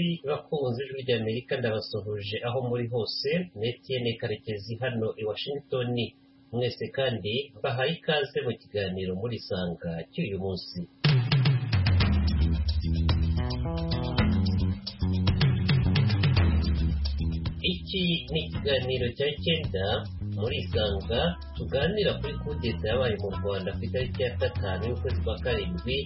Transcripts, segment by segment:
inshuti bakunze ijwi ry'Amerika ndabasohoje aho muri hose. Etienne Karekezi hano i Washington. Mwese kandi bahaye ikaze mu kiganiro muri Sanga cy'uyu munsi. Iki ni ikiganiro cya cyenda muri Sanga tuganira kuri kudeta yabaye mu Rwanda ku itariki ya 5 y'ukwezi kwa karindwi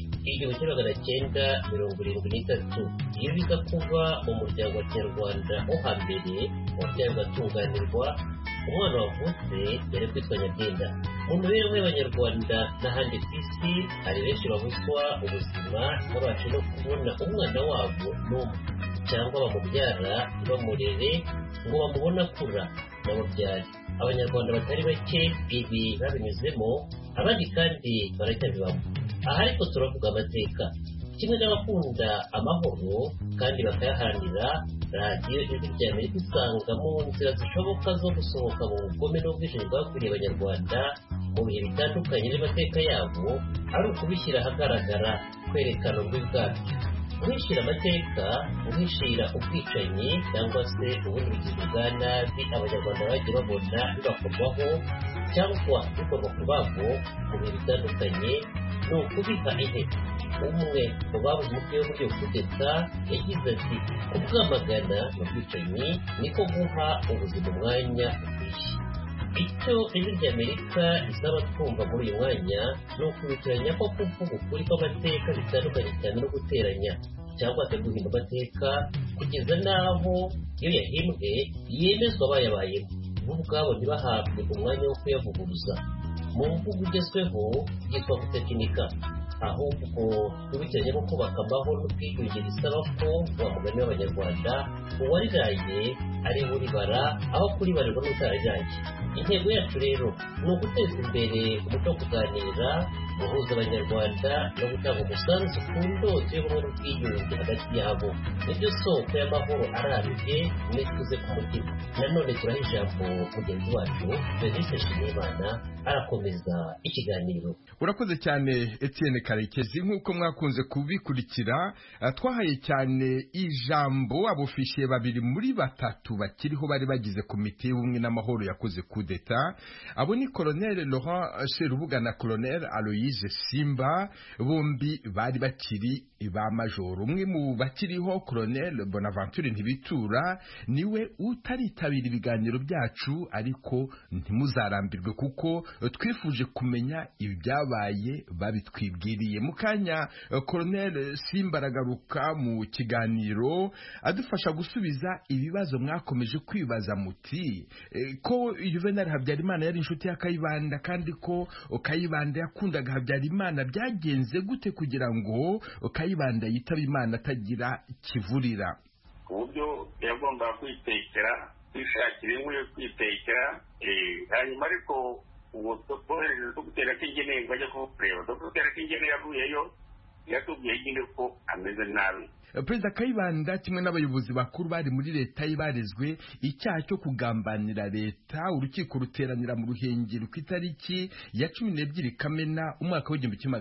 1973. Iyo biza kuba umuryango wa Kinyarwanda wo hambere wabyaye ugatunganirwa, umwana wavutse yari kwitwa Nyabyenda. Mu mibereho y'Abanyarwanda n'ahandi ku isi hari benshi babuzwa ubuzima babasha no kubona umwana wabo n'umwe cyangwa bamubyara bamurere ngo bamubone akura n'ababyari. Abanyarwanda batari bake ibi babinyuzemo, abandi kandi baracyabibamo. Aha ariko turavuga amateka kimwe n'abakunda amahoro kandi bakayaharanira. Radiyo ijwi ry'Amerika isanga mu nzira zishoboka zo gusohoka mu bugome n'ubwishingizi bwakwiriye Abanyarwanda mu bihe bitandukanye n'amateka yabo, ari ukubishyira ahagaragara, kwerekana ububi bwabyo, guhishira amateka, guhishira ubwicanyi cyangwa se ubundi bugizi bwa nabi Abanyarwanda bagiye babona bibakorwaho cyangwa bikorwa ku babo mu bihe bitandukanye. Ni ukubiha intebe. Umwe mu babuze umutwe wo muri iyo kudeta yagize ati kubwamagana mu bwicanyi niko guha ubuzima umwanya ukwiye. Icyo ijwi ry'Amerika isaba twumva muri uyu mwanya ni ukubitiranya ko kuvuga ukuri kw'amateka bitandukanye cyane no guteranya cyangwa se guhimba amateka kugeza n'aho iyo yahimbwe yemezwa abayabayemo bo ubwabo ntibahabwe umwanya wo kuyavuguruza. Mu mvugo igezweho yitwa gutekinika, ahubwo tubitiranya no kubaka amahoro n'ubwiyunge bisaba ko wa mugani w'Abanyarwanda uwariraye ari uribara aho kuribarirwa n'utariraye. Intego yacu rero ni uguteza imbere umuco wo kuganira, guhuza Abanyarwanda no gutanga umusanzu ku ndoto y'ubumwe n'ubwiyunge hagati yabo. Nibyo soko y'amahoro arambye mwituze ku mutima. Nanone turaha ijambo mugenzi wacu Denise Nshimiyimana arakomeza ikiganiro. Urakoze cyane Etienne Karekezi. Nk'uko mwakunze kubikurikira, twahaye cyane ijambo abofishiye babiri muri batatu bakiriho bari bagize komite y'ubumwe n'amahoro yakoze kudeta. Abo ni Colonel Laurent Serubuga na Colonel Aloyse Simba, bombi bari bakiri ba majoro. Umwe mu bakiriho Colonel Bonaventure Ntibitura niwe utaritabira ibiganiro byacu, ariko ntimuzarambirwe kuko twifuje kumenya ibyabaye babitwibwiriye. Mukanya Colonel Simba aragaruka mu kiganiro adufasha gusubiza ibibazo mwakomeje kwibaza muti ko Juvenal Habyarimana yari inshuti ya Kayibanda kandi ko Kayibanda yakundaga Habyarimana, byagenze gute kugira ngo Kayibanda yitaba Imana atagira kivurira? Uburyo yagomba kwitekera, kwishakira inkwi yo kwitekera, hanyuma ariko uwo twohereza gutera k'ingene ngo ajya kureba. Dr. Kingene yavuyeyo yatubwiye nyine ko ameze nabi. Perezida Kayibanda kimwe n'abayobozi bakuru bari muri leta barezwe icyaha cyo kugambanira leta. Urukiko ruteranira mu Ruhengeri ku itariki ya 12 Kamena umwaka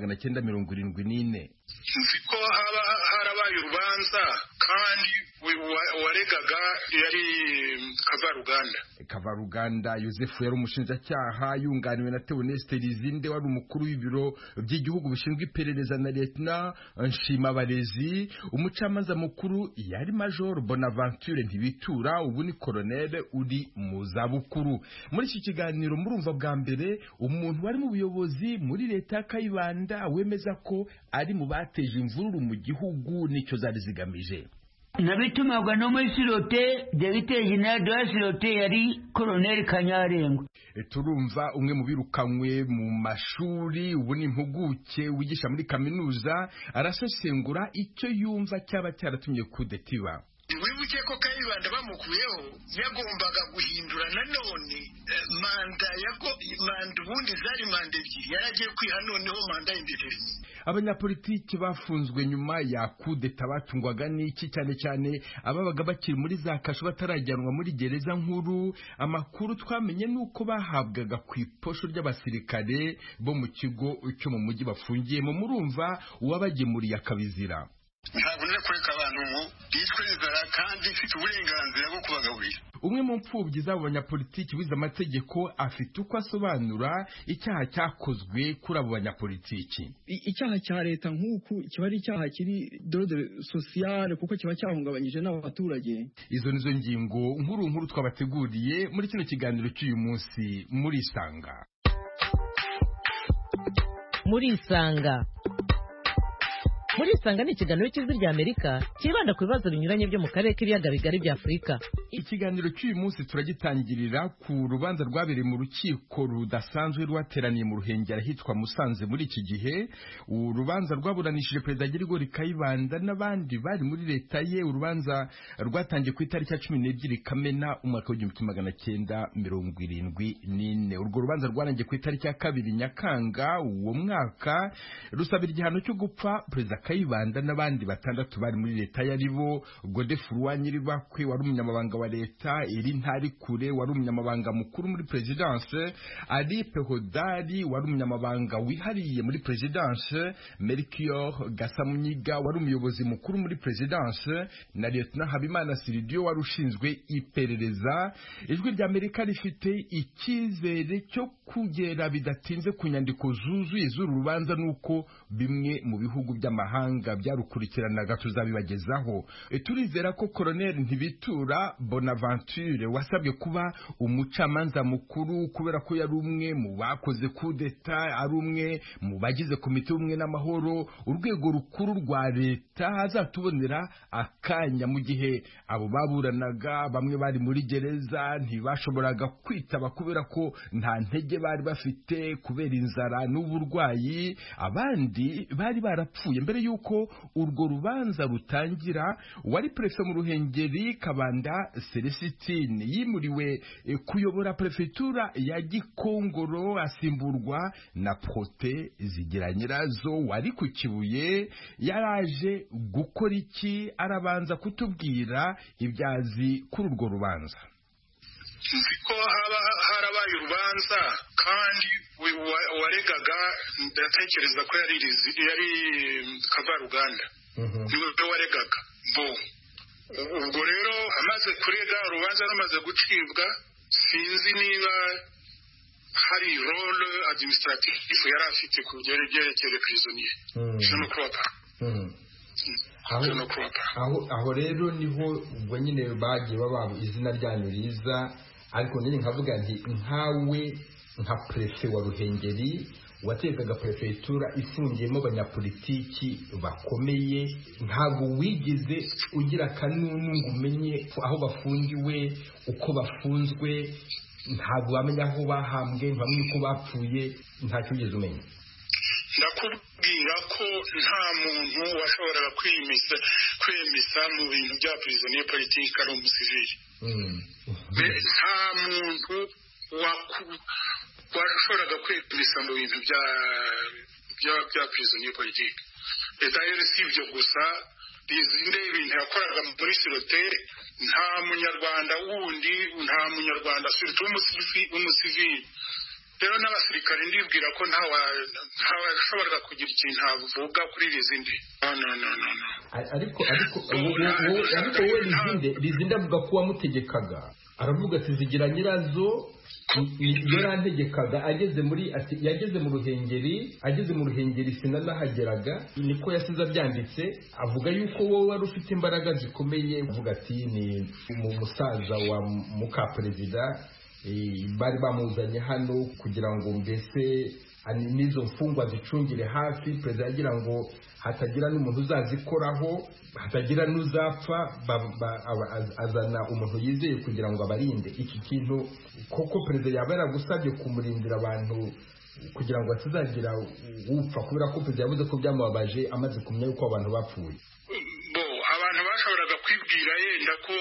w'1974. Nziko harabaye urubanza kandi waregaga yari Kavaruganda Yosefu yari umushinjacyaha yunganiwe na Theoneste Lizinde wari umukuru w'ibiro by'igihugu bishinzwe iperereza na Lieutenant Nshimabarezi. Umucamanza mukuru yari Major Bonaventure Ntibitura, ubu ni Colonel uri mu zabukuru. Muri iki kiganiro murumva bwa mbere umuntu wari mu buyobozi muri leta ya Kayibanda wemeza ko ari mu bateje imvururu mu gihugu nicyo zari zigamije. Nabitumagwa no muri sirote Dr. General Sirote yari Colonel Kanyarengwa. Turumva umwe mu birukanywe mu mashuri, ubu ni impuguke wigisha muri kaminuza, arasesengura icyo yumva cyaba cyaratumye kudetiba. Wibuke ko Kayibanda bamukuyeho yagombaga guhindura nanone manda ubundi zari manda ebyiri, yaragiye kwiha noneho manda y'indeterminate. Abanyapolitiki bafunzwe nyuma ya kudeta batungwaga n'iki? Cyane cyane ababaga bakiri muri za kasho batarajyanwa muri gereza nkuru. Amakuru twamenye nuko bahabwaga ku iposho ry'abasirikare bo mu kigo cyo mu mujyi bafungiyemo. Murumva uwabagemuriye akabizira. Ntabwo nari kureka abantu ngo bitwe inzara kandi mfite uburenganzira bwo kubagaburira. Umwe mu mpfubyi z'abo banyapolitiki bize amategeko afite uko asobanura icyaha cyakozwe kuri abo banyapolitiki. Icyaha cya leta nk'uku kiba ari icyaha kiri d'ordre social kuko kiba cyahungabanyije n'abaturage. Izo nizo ngingo nkuru twabateguriye muri kino kiganiro cy'uyu munsi muri Isanga. Muri Isanga ni ikiganiro cy'Ijwi ry'Amerika kibanda ku bibazo binyuranye byo mu karere k'ibiyaga bigari bya Afurika. Ikiganiro cy'uyu munsi turagitangirira ku rubanza rwabereye mu rukiko rudasanzwe rwateraniye mu Ruhengeri ahitwa Musanze muri iki gihe. Urubanza rwaburanishije Perezida Girigori Kayibanda n'abandi bari muri leta ye. Urubanza rwatangiye ku itariki ya 12 Kamena umwaka w'1974. Urwo rubanza rwarangiye ku itariki ya 2 Nyakanga uwo mwaka rusabira igihano cyo gupfa Perezida Kayibanda n'abandi batandatu bari muri leta yaribo Godefroid Nyiribakwe wari umunyamabanga wa leta, Eri Ntarikure wari umunyamabanga mukuru muri presidence, Ali Pehodari wari umunyamabanga wihariye muri presidence, Melchior Gasamunyiga wari umuyobozi mukuru muri presidence na Lieutenant Habimana Siridio wari ushinzwe iperereza. Ijwi ry'Amerika rifite icyizere cyo kugera bidatinze ku nyandiko zuzuye z'uru rubanza nuko bimwe mu bihugu by'amahanga byarukurikiranaga tuzabibagezaho. Turizera ko Colonel Ntibitura Bonaventure wasabwe kuba umucamanza mukuru kubera ko yari umwe mu bakoze kudeta, ari umwe mu bagize komite y'ubumwe n'amahoro, urwego rukuru rwa leta, azatubonera akanya mu gihe abo baburanaga bamwe bari muri gereza ntibashoboraga kwitaba kubera ko nta ntege bari bafite kubera inzara n'uburwayi, abandi bari barapfuye. Mbere yuko urwo rubanza rutangira, wari prefe mu Ruhengeri Kabanda Celestine yimuriwe kuyobora prefetura ya Gikongoro asimburwa na Prote Zigiranyirazo wari ku Kibuye. Yaraje gukora iki? Arabanza kutubwira ibyazi kuri urwo rubanza. Nzi ko harabaye urubanza kandi waregaga ndatekereza ko yari Kavaruganda niwe waregaga ubwo rero amaze kurega urubanza rumaze gucibwa sinzi niba hari role administrative yari afite ku byerekeye prisonnier aho rero niho ubwo nyine bagiye baba izina ryanyu riza, ariko nyine nkavuga nti nkawe nka prefe wa Ruhengeri watekaga prefetura ifungiyemo abanyapolitiki bakomeye, ntabwo wigeze ugira kanunu ngo umenye aho bafungiwe, uko bafunzwe, ntabwo wamenya aho bahambwe, ntibamenye uko bapfuye, ntacyo ugeze umenya? Ndakubwira ko nta muntu washoboraga kwemeza mu bintu bya prisonnier politique ari umusivili. Nta muntu washoboraga kwemeza mu bintu bya prisonnier politique. D'ailleurs si ibyo gusa izindi bintu yakoraga muri sirote, nta munyarwanda wundi, nta munyarwanda surtout umusivili. Rero n'abasirikare ndibwira ko ntawashoboraga kugira ikintu avuga kuri izindi. Ariko wowe Lizinde avuga ko wamutegekaga, aravuga ati Zigiranyirazo yarantegekaga, yageze mu Ruhengeri sinanahageraga, niko yasize byanditse, avuga yuko wowe wari ufite imbaraga zikomeye, avuga ati ni umusaza wa muka perezida bari bamuzanye hano kugira ngo mbese n'izo mfungwa zicungire hafi, perezida yagira ngo hatagira n'umuntu uzazikoraho, hatagira n'uzapfa, azana umuntu yizeye kugira ngo abarinde. Iki kintu koko perezida yaba yaragusabye kumurindira abantu kugira ngo atazagira upfa, kubera ko perezida yavuze ko byamubabaje amaze kumenya yuko abantu bapfuye? Abantu bashoboraga kwibwira yenda ko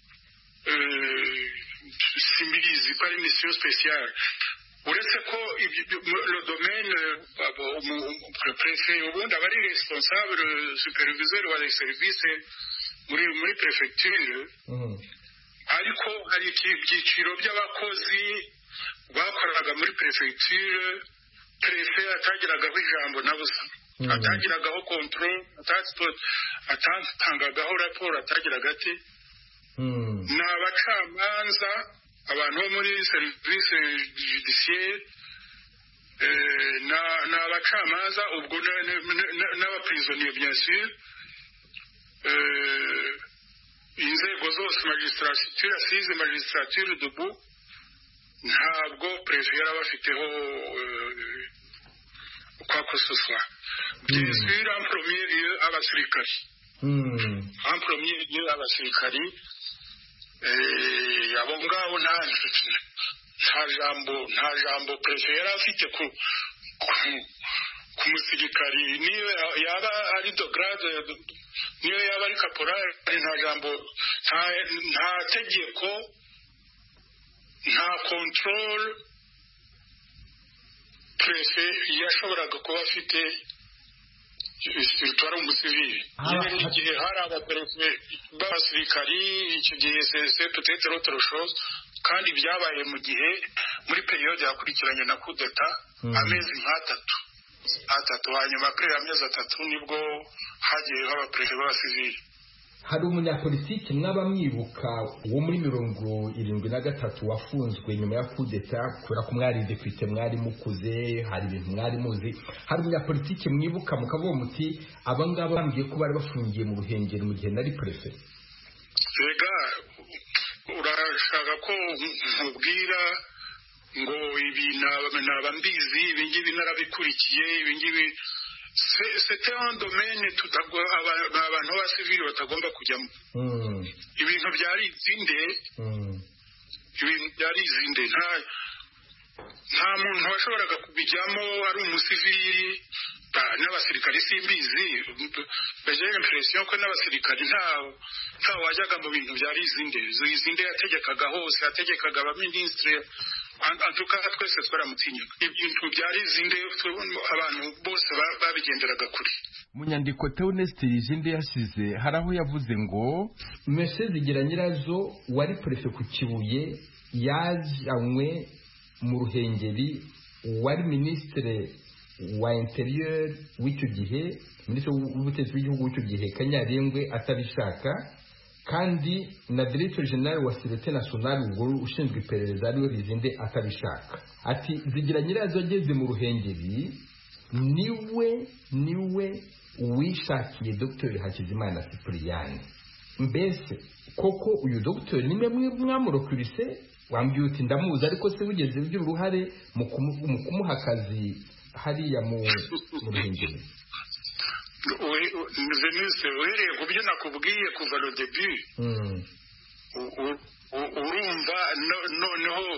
simbizi ko ari mission spéciale, uretse ko le domaine préfet ubundi aba ari responsable superviseur wa service muri prefecture, ariko hari ibyiciro by'abakozi bakoraga muri prefecture prefet atagiragaho ijambo na busa, atagiragaho control, atangagaho raporo, atagiraga ati ni abacamanza abantu bo muri serivisi judiciaire ni abacamanza ubwo n'abaprisonnier bien sûr inzego zose magistrature assise magistrature debout ntabwo préfet yari abafiteho quoi que ce soit bien sûr en premier lieu abasirikari en premier lieu abasirikari abo ngabo nta jambo préfet yari afite ku musirikari niyo yaba ari de grade niyo yaba ari caporal nta jambo nta tegeko nta control préfet yashoboraga kuba afite bitwara umusivili igihe hari abaperefe b'abasirikari icyo gihe c'est peut-être autre chose kandi byabaye mu gihe muri periode yakurikiranye na coup d'etat amezi atatu hanyuma kuri amezi atatu nibwo hagiyeho abaperefe b'abasivili. hari umunyapolitiki mwaba mwibuka wo muri 73 wafunzwe nyuma ya coup d'etat kubera ko mwari depute mwari mukuze hari ibintu mwari muzi hari umunyapolitiki mwibuka mukavuga muti abangaba bambwiye ko bari bafungiye mu Ruhengeri mu gihe nari prefe? Rega urashaka ko nkubwira ngo ibi naba mbizi ibingibi narabikurikiye ibingibi c'était un domaine abantu b'abasivili batagomba kujyamo ibintu byari izinde nta muntu washoboraga kubijyamo ari umusivili n'abasirikari simbizi bagiye impression ko n'abasirikari nta wajyaga mu bintu byari izinde yategekaga hose yategekaga abaminisitiri antuka twese twaramutinyaga ibintu byari izinde abantu bose babigenderaga kuri mu nyandiko Theoneste Izinde yasize hari aho yavuze ngo Monsieur Zigiranyirazo wari prefe ku Kibuye yajanywe mu Ruhengeri wari ministre wa interieur w'icyo gihe ministre w'ubutegetsi bw'igihugu w'icyo gihe Kanyarengwe atabishaka kandi na directeur general wa Sûreté nationale ubwo ushinzwe iperereza ariwe Izinde atabishaka ati Zigiranyirazo ageze mu Ruhengeri niwe wishakiye Dr Hakizimana Cyprien. Mbese koko uyu Dr nimwe mwamurokurise wambwiye uti ndamuzi ariko se wigeze ugira uruhare mu kumuha akazi hariya mu Ruhengeri? Venise uhereye ku byo nakubwiye kuva le début urumva noneho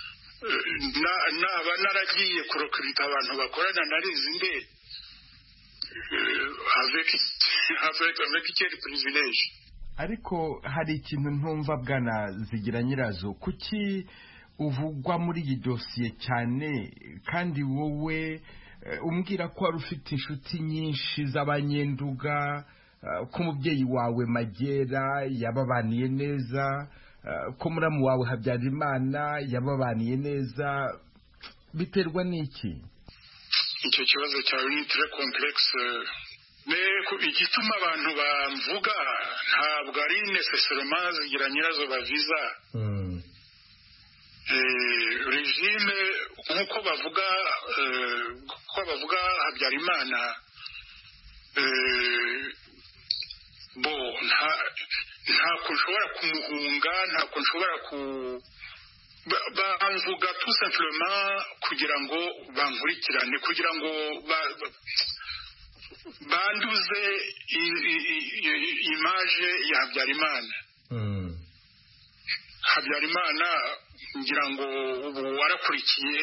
naba naragiye kurokurita abantu bakorana na Izinde avec quel privilège. Ariko hari ikintu ntumva bwana Zigiranyirazo kuki uvugwa muri iyi dosiye cyane kandi wowe umbwira ko wari ufite inshuti nyinshi z'abanyenduga ko umubyeyi wawe Magera yababaniye neza ko muramu wawe Habyarimana yababaniye neza biterwa n'iki? Icyo kibazo cyawe ni très complexe igituma abantu bamvuga ntabwo ari necessairement Zigiranyirazo baviza regime nk'uko bavuga Habyarimana ntako nshobora kumuhunga ntako nshobora bamvuga tout simplement kugira ngo bankurikirane kugira ngo banduze image ya Habyarimana. Habyarimana ngira ngo ubu warakurikiye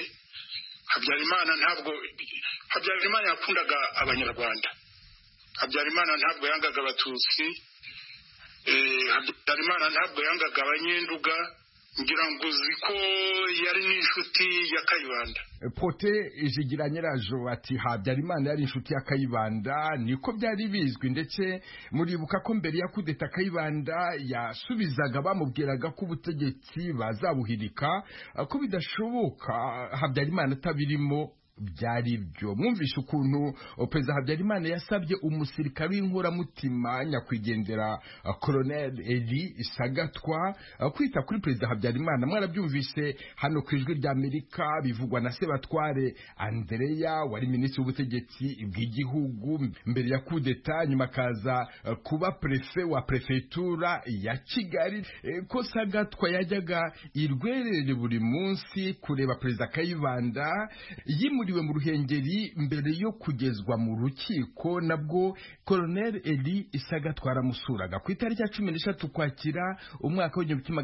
Habyarimana yakundaga abanyarwanda. Habyarimana ntabwo yangaga abatutsi. Habyarimana ntabwo yangaga abanyenduga. Ngira ngo ziko yari n'inshuti ya Kayibanda. Pote Zigiranyirazo ati Habyarimana yari inshuti ya Kayibanda niko byari bizwi ndetse muribuka ko mbere ya kudeta Kayibanda yasubizaga bamubwiraga ko ubutegetsi bazabuhirika ko bidashoboka Habyarimana atabirimo byari byo. Mwumvishe ukuntu Perezida Habyarimana yasabye umusirikare w'inkoramutima nyakwigendera Colonel Eli Sagatwa kwita kuri Perezida Habyarimana. Mwarabyumvise hano ku Ijwi rya Amerika bivugwa na Sebatware Andrea wari minisitiri w'ubutegetsi bw'igihugu mbere ya kudeta, nyuma kaza kuba prefe wa prefetura ya Kigali, ko Sagatwa yajyaga irwerere buri munsi kureba Perezida Kayibanda. Yimuriwe mu Ruhengeri mbere yo kugezwa mu rukiko, nabwo Colonel Eli Sagatwa aramusuraga. Ku itariki ya 13 Ukwakira umwaka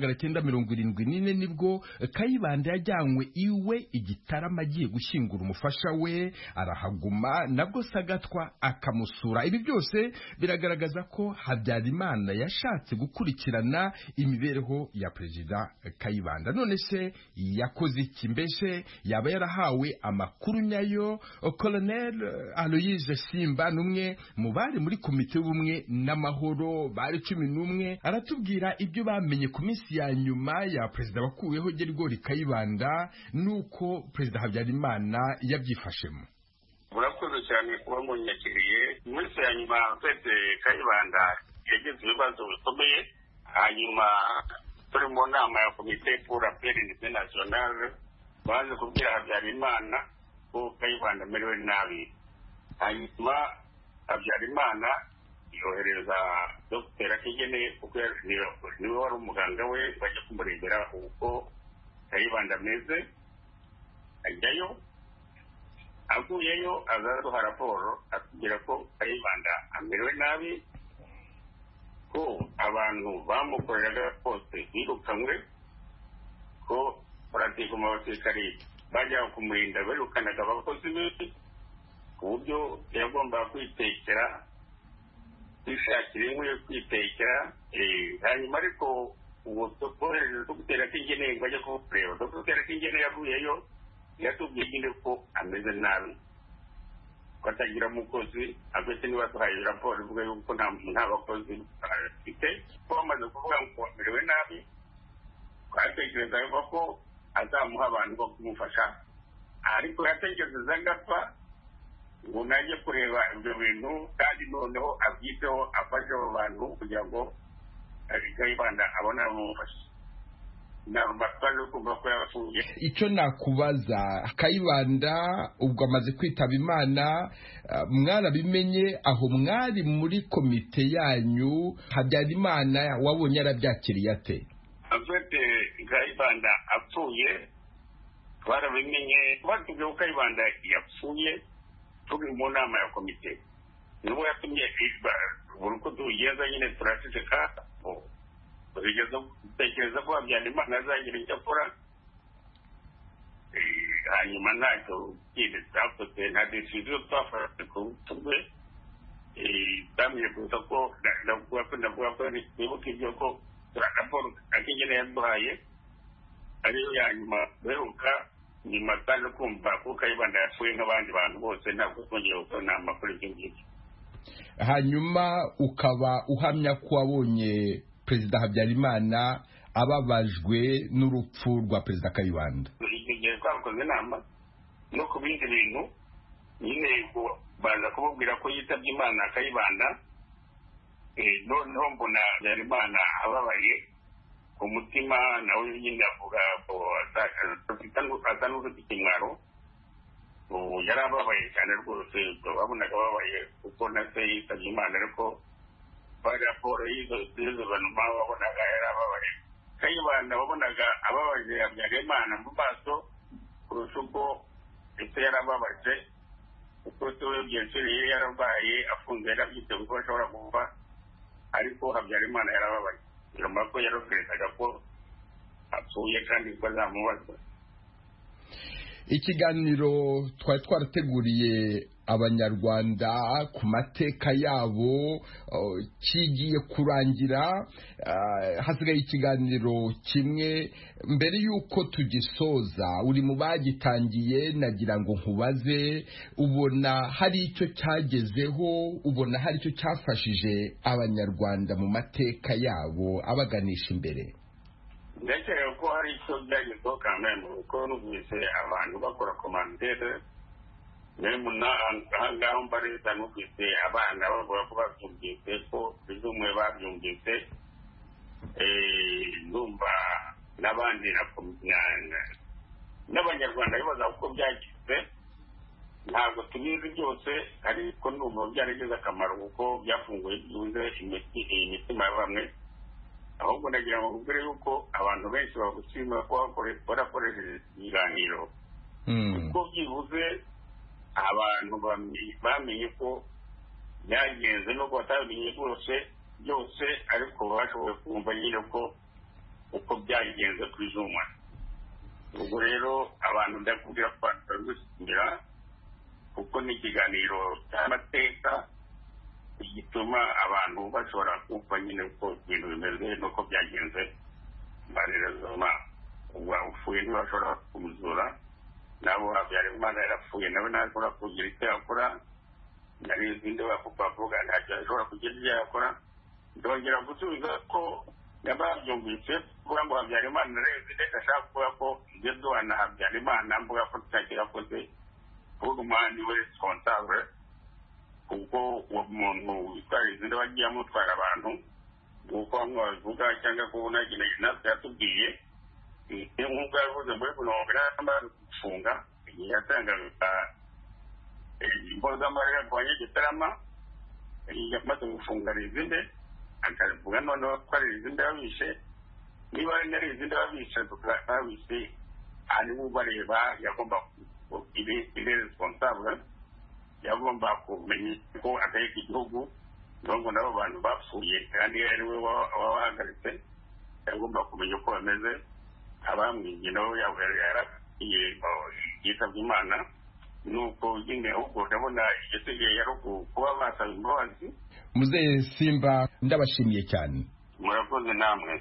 w'1974 nibwo Kayibanda yajyanywe iwe Igitarama agiye gushyingura umufasha we, arahaguma, nabwo Sagatwa akamusura. Ibi byose biragaragaza ko Habyarimana yashatse gukurikirana imibereho ya Perezida Kayibanda. None se yakoze iki? Mbese yaba yarahawe amakuru nyayo? Colonel Aloyse Simba numwe mu bari muri komite y'ubumwe n'amahoro bari 11 aratubwira ibyo bamenye ku minsi ya nyuma ya Perezida wakuweho Gerigori Kayibanda nuko Perezida Habyarimana yabyifashemo. Murakoze cyane kuba munyakiriye. Minsi ya nyuma Perezida Kayibanda yagize ibibazo bikomeye, hanyuma turi mu nama ya komite pour la paix internationale baje kubwira Habyarimana ko Kayibanda amerewe nabi. Hanyuma Habyarimana yohereza Dr. Kigene kuko niwe wari umuganga we, bajya kumurebera uko Kayibanda ameze. Ajyayo, aguyeyo azaduha raporo atubwira ko Kayibanda amerewe nabi, ko abantu bamukoreraga bose birukanywe, ko politiki mu basirikari bajya kumurinda birukanaga abakozi be, ku buryo yagomba kwitekera, kwishakira inkwi yo kwitekera. Hanyuma ariko ubu twohereza Dr. Kigene ngo ajye kumureba. Dr. Kigene yavuyeyo yatubwiye nyine ko ameze nabi, ko atagira umukozi, agwese niba tuhaye raporo ivuga yuko nta bakozi afite, ko bamaze kuvuga ngo amerewe nabi. Twatekerezaga ko azamuha abantu bo kumufasha, ariko yatekereza agapfa ngo najye kureba ibyo bintu, kandi noneho abyiteho afashe abo bantu kugira ngo Kayibanda abone abamufasha. Icyo nakubaza, Kayibanda ubwo amaze kwitaba Imana, mwarabimenye aho mwari muri komite yanyu? Habyarimana wabonye arabyakiriye ate? Afite Kayibanda apfuye twarabimenye, batubwiye ko Kayibanda yapfuye turi mu nama ya komite. Niwe yatumye buri uko tugenda nyine turaceceka, tekereza ko Habyarimana azagira icyo akora. Hanyuma ntacyo kindi twakoze, nta decision twafashe ku twe. Bamye kuza ko ndavuga ko nibuka ibyo ko raporo Kigene yaduhaye ariyo ya nyuma beruka, nyuma kandi kumva ko Kayibanda yapfuye nk'abandi bantu bose, ntabwo twongeye gukora amakuru y'ibyo ngibyo. Hanyuma ukaba uhamya ko wabonye Perezida Habyarimana ababajwe n'urupfu rwa Perezida Kayibanda. Igihe twakoze inama no ku bindi bintu, nyine baza kumubwira ko yitabye Imana Kayibanda, noneho mbona Habyarimana ababaye ku mutima, nawe nyine avuga ko asa n'ufite ikimwaro. Yari ababaye cyane rwose, babonaga ababaye kuko na se yitabye Imana, ariko raporo y'izo bantu babonaga yari ababaye. Kayibanda wabonaga ababaje Habyarimana mu maso kurusha uko ese yari ababaje, kuko tuwe byinshi yarabaye afunze, yarabyite kuko ashobora kuva, ariko Habyarimana yarababaye. Nyuma ko yarokerezaga ko apfuye kandi ko azamubazwa. Ikiganiro twari twarateguriye Abanyarwanda ku mateka yabo kigiye kurangira. Hasigaye ikiganiro kimwe. Mbere y'uko tugisoza, uri mu bagitangiye, nagira ngo nkubaze, ubona hari icyo cyagezeho, ubona hari icyo cyafashije Abanyarwanda mu mateka yabo abaganisha imbere? Ndakeka ko hari icyo byagezeho kandi kuko numvise abantu bakora komantere ahangaho mbareza numvise abana bavuga ko babyumvise ko bizumwe babyumvise ndumva n'abandi n'abanyarwanda bibaza uko byagize ntabwo tubizi byose ariko ndumva byaragize akamaro kuko byafunguye byunze imitima ya bamwe ahubwo nagira ngo mbere yuko abantu benshi bagushima ko barakoresheje ibiganiro kuko byibuze abantu bamenye ko byagenze nubwo batamenye byose ariko bashoboye kumva nyine ko uko byagenze ku izuma ubwo rero abantu ndakubwira ko barabishimira kuko ni ikiganiro cy'amateka gituma abantu bashobora kumva nyine uko ibintu bimeze n'uko byagenze mbarerezoma upfuye ntibashobora kumuzura nabo Habyarimana yarapfuye nawe ntashobora kugira icyo yakora nari izindi bavuga ntacyo ashobora kugira icyo yakora ndongera gusubiza ko yababyumvise kuvuga ngo Habyarimana rezide ashaka kuvuga ko ibyo duhana Habyarimana mvuga ko tutacyo yakoze kuvuga umwanya we responsable kuko uwo muntu witwara izindi bagiye amutwara abantu nk'uko bamwe babivuga cyangwa ko unageneye natwe yatubwiye nk'ubwo yavuze muri mirongo inani gufunga igihe yatangaga impozamarira ku banyagitarama yamaze gufunga izindi akavuga noneho ko ari izindi babishe niba ari izindi babishe babishe hanyuma ubareba yagomba ibe responsable yagomba kumenya ko ataheka igihugu nubwo nabo bantu bapfuye kandi ari we wabahagaritse yagomba kumenya uko bameze abamwingi nabo yaragiye yitabye Imana nuko nyine ahubwo ndabona igisigaye yari kuba basaba imbabazi. Muzehe Simba ndabashimiye cyane. Murakoze namwe.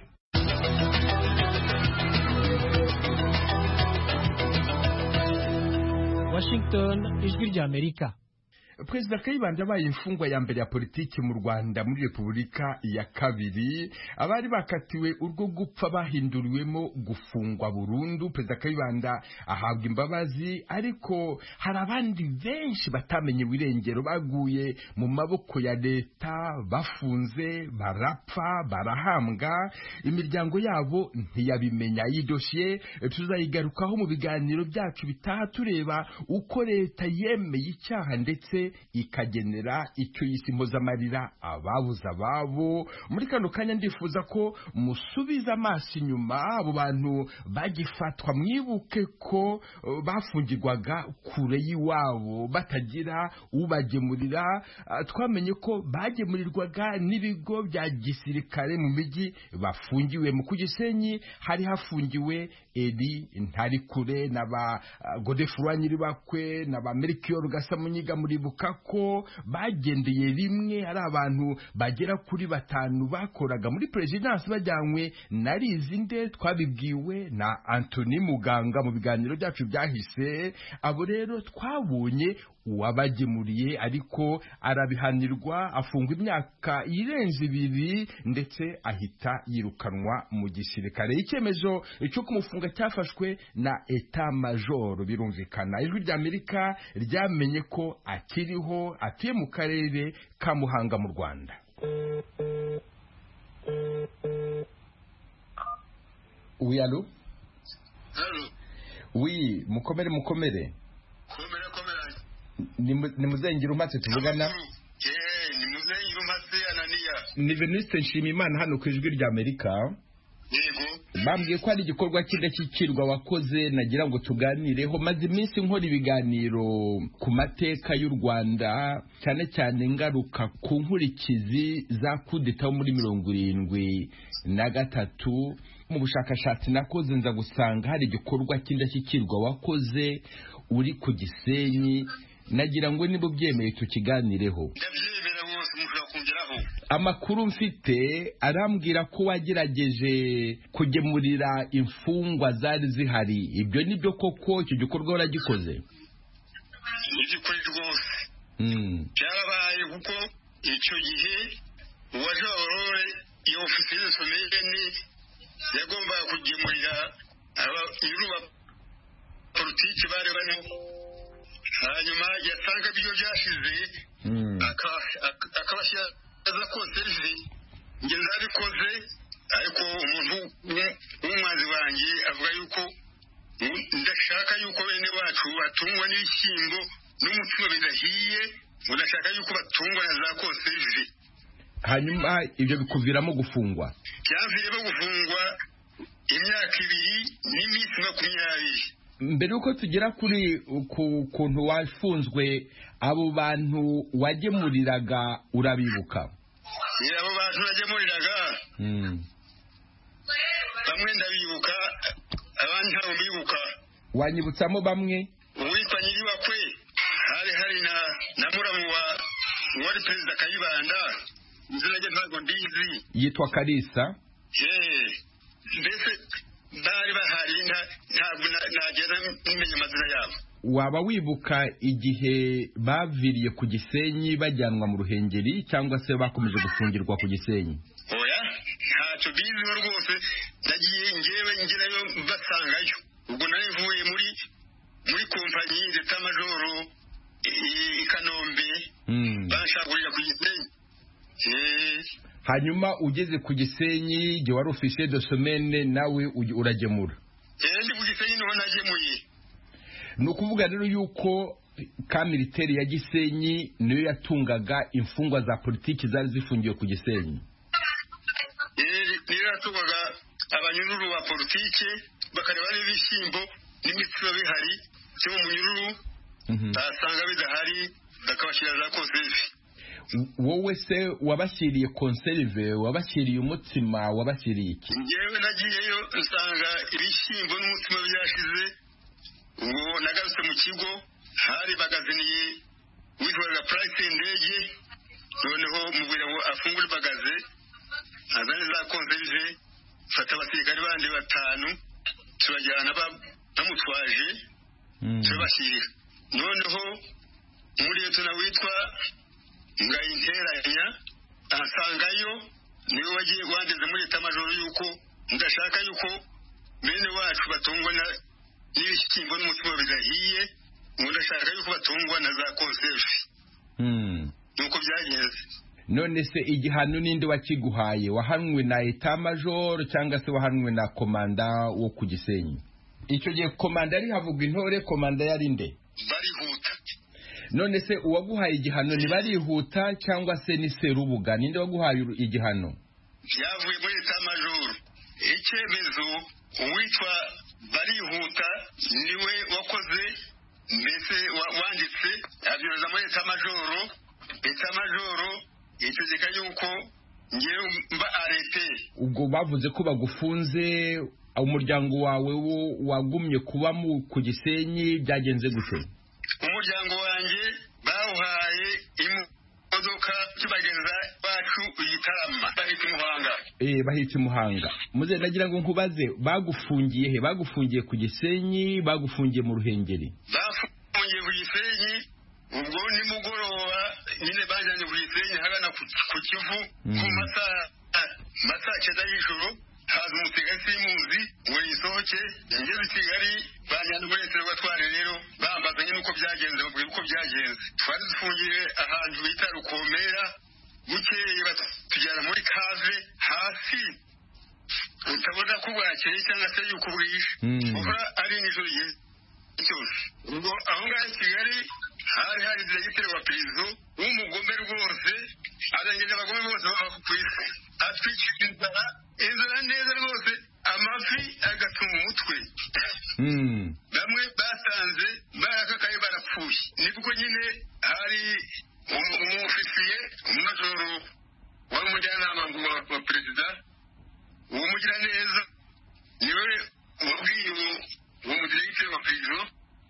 Washington, ijwi rya Amerika. Perezida Kayibanda abaye imfungwa ya mbere ya politiki mu Rwanda muri Repubulika ya kabiri, abari bakatiwe urwo gupfa bahinduriwemo gufungwa burundu. Perezida Kayibanda ahabwa imbabazi, ariko hari abandi benshi batamenye irengero baguye mu maboko ya leta, bafunze, barapfa, barahambwa, imiryango yabo ntiyabimenya. Iyi dosiye tuzayigarukaho mu biganiro byacu bitaha, tureba uko leta yemeye icyaha ndetse ikagenera icyo yise impozamarira ababuze ababo. Muri kano kanya ndifuza ko musubiza amaso inyuma, abo bantu bagifatwa mwibuke ko bafungirwaga kure y'iwabo batagira ubagemurira. Twamenye ko bagemurirwaga n'ibigo bya gisirikare mu mijyi bafungiwe. Mu Gisenyi hari hafungiwe Eri Ntarikure n'aba Godefroid Nyiribakwe n'aba Melchior Gasamunyiga. Muribuka ko bagendeye rimwe ari abantu bagera kuri 5 bakoraga muri presidence bajyanywe na Rizinde, twabibwiwe na Anthony Muganga mu biganiro byacu byahise. Abo rero twabonye uwabagemuriye, ariko arabihanirwa, afungwa imyaka irenze 2 ndetse ahita yirukanwa mu gisirikare. Icyemezo cyo kumufunga cyafashwe na Etat Major. Birumvikana ijwi rya Amerika ryamenye ko akiriho, atuye mu karere ka Muhanga mu Rwanda. Oui, allô? Allô? Oui, mukomere. Komera. Ni muzengira umatse tuvugana? Ni muzengira umatse Anania. Ni Venuste Nshimiyimana hano ku ijwi rya Amerika. Yego. Bambwiye ko ari igikorwa cy'indashyikirwa wakoze, nagira ngo tuganireho. Maze iminsi nkora ibiganiro ku mateka y'u Rwanda, cyane cyane ngaruka ku nkurikizi za kudeta muri 73. Mu bushakashatsi nakoze nza gusanga hari igikorwa cy'indashyikirwa wakoze uri ku Gisenyi. Nagira ngo nibo byemeye tukiganireho. Ndabyemera bose mushobora kongeraho. Amakuru mfite arambwira ko wagerageje kugemurira imfungwa zari zihari. Ibyo nibyo koko icyo gikorwa waragikoze? Igikora rwose. Cyarabaye kuko icyo gihe uwajorore iyo ofisiye someyeni yagomba kugemurira aba iruba politiki bari barimo. Hanyuma yasanga ibyo byashize akabashyira za konserve njye nzabikoze ariko umuntu w'umwanzi wanjye avuga yuko ndashaka yuko bene wacu batungwa n'ibishyimbo n'umutima bidahiye ndashaka yuko batungwa na za konserve. hanyuma ibyo bikuviramo gufungwa? byaviremo gufungwa imyaka 2 n'iminsi 20. mbere yuko tugera kuri kuntu wafunzwe abo bantu wagemuriraga urabibuka? abo bantu nagemuriraga bamwe ndabibuka abandi ntabwo bibuka. wanyibutsamo bamwe? uwitwa Nyiribakwe hari na muramu wari perezida Kayibanda izina rye ntabwo ndizi. yitwa Kalisa? mbese bari bahari ntabwo nagenda nimenya amazina yabo. waba wibuka igihe baviriye ku Gisenyi bajyanwa mu Ruhengeri cyangwa se bakomeje gufungirwa ku Gisenyi? oya ntacyo biziho rwose. nagiye ngerayo basangayo ubwo nari mvuye muri kompanyi d'etat major i Kanombe bashagurira ku Gisenyi. hanyuma ugeze ku Gisenyi igihe wari officier de semaine nawe uragemura? ndi ku Gisenyi niho nagemuye. ni ukuvuga rero yuko ka militaire ya Gisenyi niyo yatungaga imfungwa za politiki zari zifungiye ku Gisenyi? niyo yatungaga abanyururu ba politiki bakareba n'ibishyimbo n'imitsima bihari cyo mu munyururu basanga bidahari bakabashyira za konserve. wowe se wabashyiriye konserve, wabashyiriye umutsima, wabashyiriye iki? njyewe nagiyeyo nsanga ibishyimbo n'umutsima byashize. ubwo nagarutse mu kigo hari bagaziniye witwaga Price Ndege noneho mubwira ngo afungure bagaze azane za konserve fata abasirikare bandi 5 turajyana bamutwaje turabashyira. noneho muri tuna witwa Ngayinteranya asangayo niwe wagiye guhandeze muri d'etat major yuko ndashaka yuko bene wacu batungwa n'ibishyimbo n'umutima bidahiye ndashaka yuko batungwa na za konserve. nuko byagenze. none se igihano ninde wakiguhaye? wahanwe na d'etat major cyangwa se wahanwe na komanda wo ku Gisenyi? icyo gihe komanda yari havugwa Intore, komanda yari nde? Barihuta. none se uwaguhaye igihano ni Barihuta cyangwa se ni Serubuga? ninde waguhaye igihano? byavuye muri d'etat major. icyemezo uwitwa Barihuta niwe wakoze mbese wanditse abyoza muri d'etat major. d'etat major itegeka yuko ngewe mba arete. ubwo bavuze ko bagufunze, umuryango wawe wo wagumye kuba ku Gisenyi, byagenze gute? umuryango wanjye bawuhaye imodoka kibageza bacu Gitarama bahita Muhanga. bahita Muhanga. muze nagira ngo nkubaze, bagufungiye he? bagufungiye ku Gisenyi, bagufungiye mu Ruhengeri? bafungiye ku Gisenyi. ubwo ni mugoroba nyine bajyanye ku Gisenyi hagana ku Kivu ku masaa 9 y'ijoro. haza umusigasi w'impunzi ngo yisohoke ngeze i Kigali bajyana muri batware rero bambazanye n'uko byagenze babwira uko byagenze. twari dufungiye ahantu bita Rukomera. bukeye batujyana muri Kave hasi utabona ko bwakeye cyangwa se yuko bwije kuva ari nijoro cyose. ubwo aho ngaho i Kigali hari diregiteri wa prison w'umugome rwose arangiza abagome bose bakwise atwikira inzara neza rwose amafi agatuma umutwe. bamwe basanze barakakaye barapfuye. nibwo nyine hari umufisiye umumajoro wari umujyanama wa perezida uwo mugira neza niwe wabwiye uwo mudiregiteri wa prison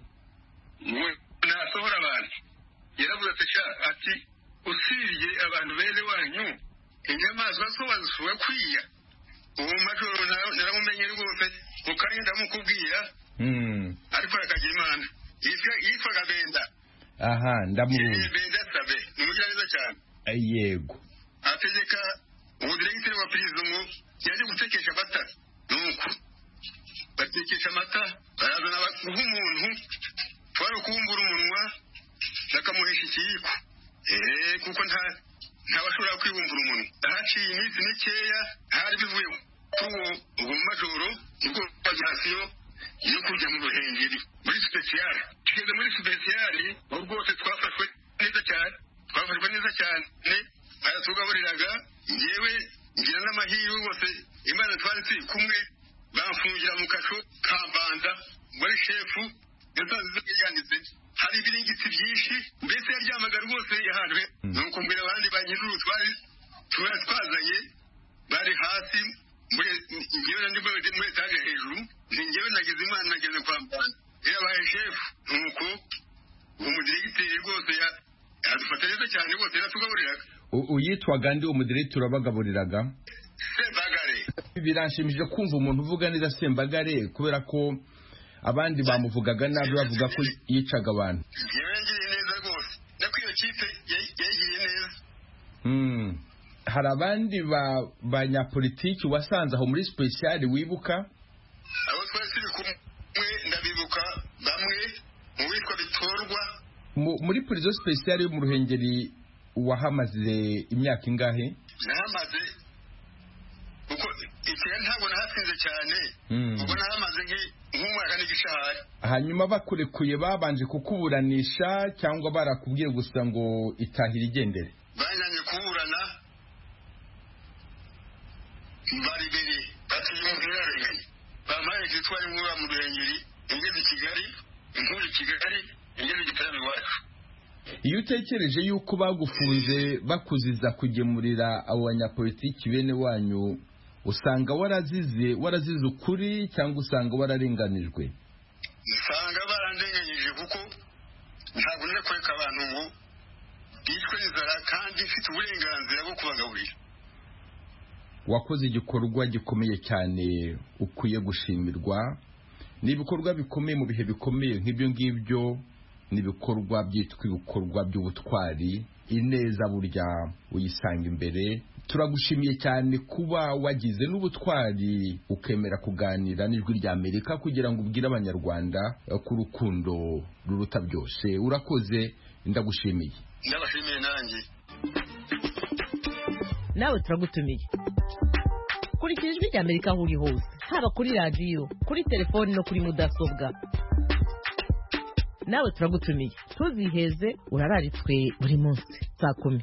we nasohora abantu. yaravuze ati usibye abantu bene wanyu inyamaswa zo bazisuba kwiya. uwo majoro naramumenye rwose mukanya ndamukubwira ariko arakagira Imana yitwaga Benda. ndamuzi. Benda Sabe ni umugira neza cyane. yego. ategeka umudiregiteri wa prison ngo yaje gutekesha amata. nuko batekesha amata barazana nk'umuntu twari kumbura umunwa ikiyiko kuko ntabashobora kwibumbura umuntu haciye iminsi mikeya hari bivuye ubu mu majoro nibwo radiasiyo yo kujya mu ruhengeri muri sipesiyali tugeze muri sipesiyali aho rwose twafashwe neza cyane baratugaburiraga njyewe ngira n'amahirwe bose imana twari turi kumwe bamfungira mu kasho ka Mbanza muri shefu yanditse hari ibiringiti byinshi mbese yaryamaga rwose yahanwe nuko mbere abandi banyiruru twazanye bari hasi njyewe muri etaje hejuru njyewe nagize imana nageze kwa Mbanza yabaye shefu nuko umudiregiteri rwose yadufata neza cyane rwose yaratugaburiraga. Uyitwaga ndi umudiregiteri wabagaburiraga? Sembagare. Biranshimije kumva umuntu uvuga neza Sembagare kubera ko abandi bamuvugaga nabi bavuga ko yicaga abantu. Yewe ngiriye neza rwose nako iyo kipe yayigiriye neza. Hari abandi banyapolitiki wasanze aho muri special wibuka? Abo twari turi kumwe ndabibuka bamwe mu witwa Bitorwa. Muri prison special yo mu Ruhengeri wahamaze imyaka ingahe? Nahamaze kuko ikihe ntabwo nahatsinze cyane ubwo nahamaze nk'umwaka n'igishahari. Hanyuma bakurekuye babanje kukuburanisha cyangwa barakubwiye gusa ngo itahira igendere? Banyanye kuburana baribere batiyumvirarenganye bamaye gitwara inkura mu Ruhengeri ingeze Kigali inkuru Kigali ingeze Gitarama iwacu. Iyo utekereje yuko bagufunze bakuziza kugemurira abo banyapolitiki bene wanyu usanga warazize ukuri cyangwa usanga wararenganijwe? Usanga barandenganyije kuko ntabwo nari kureka abantu ngo bicwe n'inzara kandi mfite uburenganzira bwo kubagaburira. Wakoze igikorwa gikomeye cyane ukwiye gushimirwa. Ni ibikorwa bikomeye mu bihe bikomeye nk'ibyo ngibyo n'ibikorwa byitwa ibikorwa by'ubutwari. Ineza burya uyisanga imbere. Turagushimiye cyane kuba wagize n'ubutwari ukemera kuganira n'ijwi rya Amerika kugira ngo ubwire abanyarwanda ko urukundo ruruta byose. Urakoze, ndagushimiye. Ndabashimiye nanjye. Nawe turagutumiye. Kurikira ijwi rya Amerika aho uri hose, haba kuri radio, kuri telefoni no kuri mudasobwa. Nawe turagutumiye. Tuziheze urararitswe buri munsi saa 10.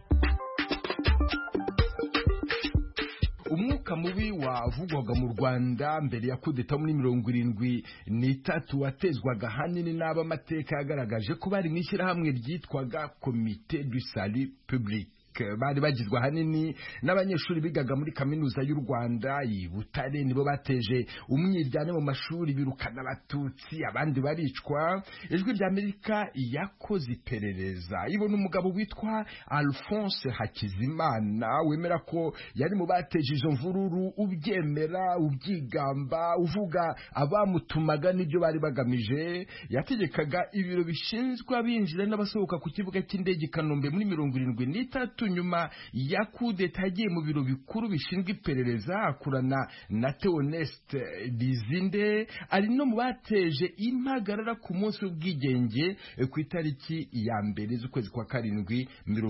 Umwuka mubi wavugwaga mu Rwanda mbere ya kudeta muri 73 watezwaga hanini n'abamateka yagaragaje ko bari mw'ishyirahamwe ryitwaga Comité du Salut Public. Bari bagizwe hanini n'abanyeshuri bigaga muri kaminuza y'u Rwanda i Butare, nibo bateje umwiryane mu mashuri birukana abatutsi abandi baricwa. Ijwi rya Amerika yakoze iperereza ibona umugabo witwa Alphonse Hakizimana wemera ko yari mu bateje izo mvururu, ubyemera ubyigamba uvuga abamutumaga n'ibyo bari bagamije. Yategekaga ibiro bishinzwe abinjira n'abasohoka ku kibuga cy'indege Kanombe muri 73 nyuma ya kudeta yagiye mu biro bikuru bishinzwe iperereza akurana na Theoneste Bizinde. Ari no mu bateje impagarara ku munsi w'ubwigenge ku itariki ya mbere z'ukwezi kwa 7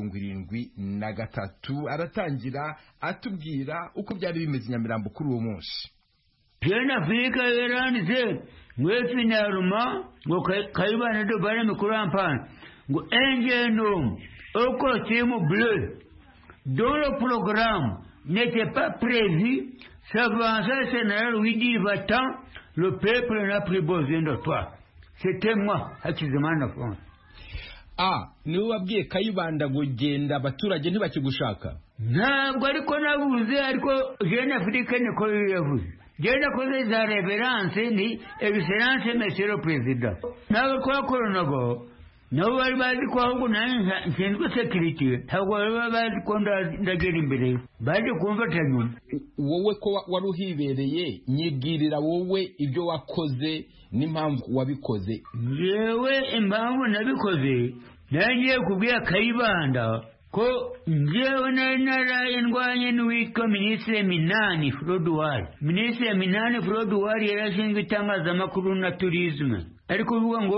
73. Aratangira atubwira uko byari bimeze Nyamirambo kuri uwo munsi. Jeune Afrika yaranditse ngo finalement ngo Kayibanda do bare mikuru ampana ngo ingénieux au costume bleu dont le programme n'était pas prévu, s'avançait général Widi Vatan, le peuple n'a plus besoin de toi. C'était moi, Hakizimana France. Niwe wabwiye Kayibanda ngo genda abaturage ntibakigushaka? Ntabwo ariko nabuze, ariko Jeune Afrique niko yavuze. Jeune nakoze za reverence ni excellence monsieur le président. Ntabwo twakoranaga nabo bari bazi ko ahubwo nanjye nshinzwe security, ntabwo bari bazi ko ndagera imbere, baje kumfatanya. Wowe ko wari uhibereye, nyibwirira wowe ibyo wakoze n'impamvu wabikoze. Yewe impamvu nabikoze nagiye kubwira Kayibanda ko njyewe naraye ndwanye n'uwitwa Minisitiri Minani Froduwari. Minisitiri Minani Froduwari yarashinzwe itangazamakuru na tourisme, ariko uvuga ngo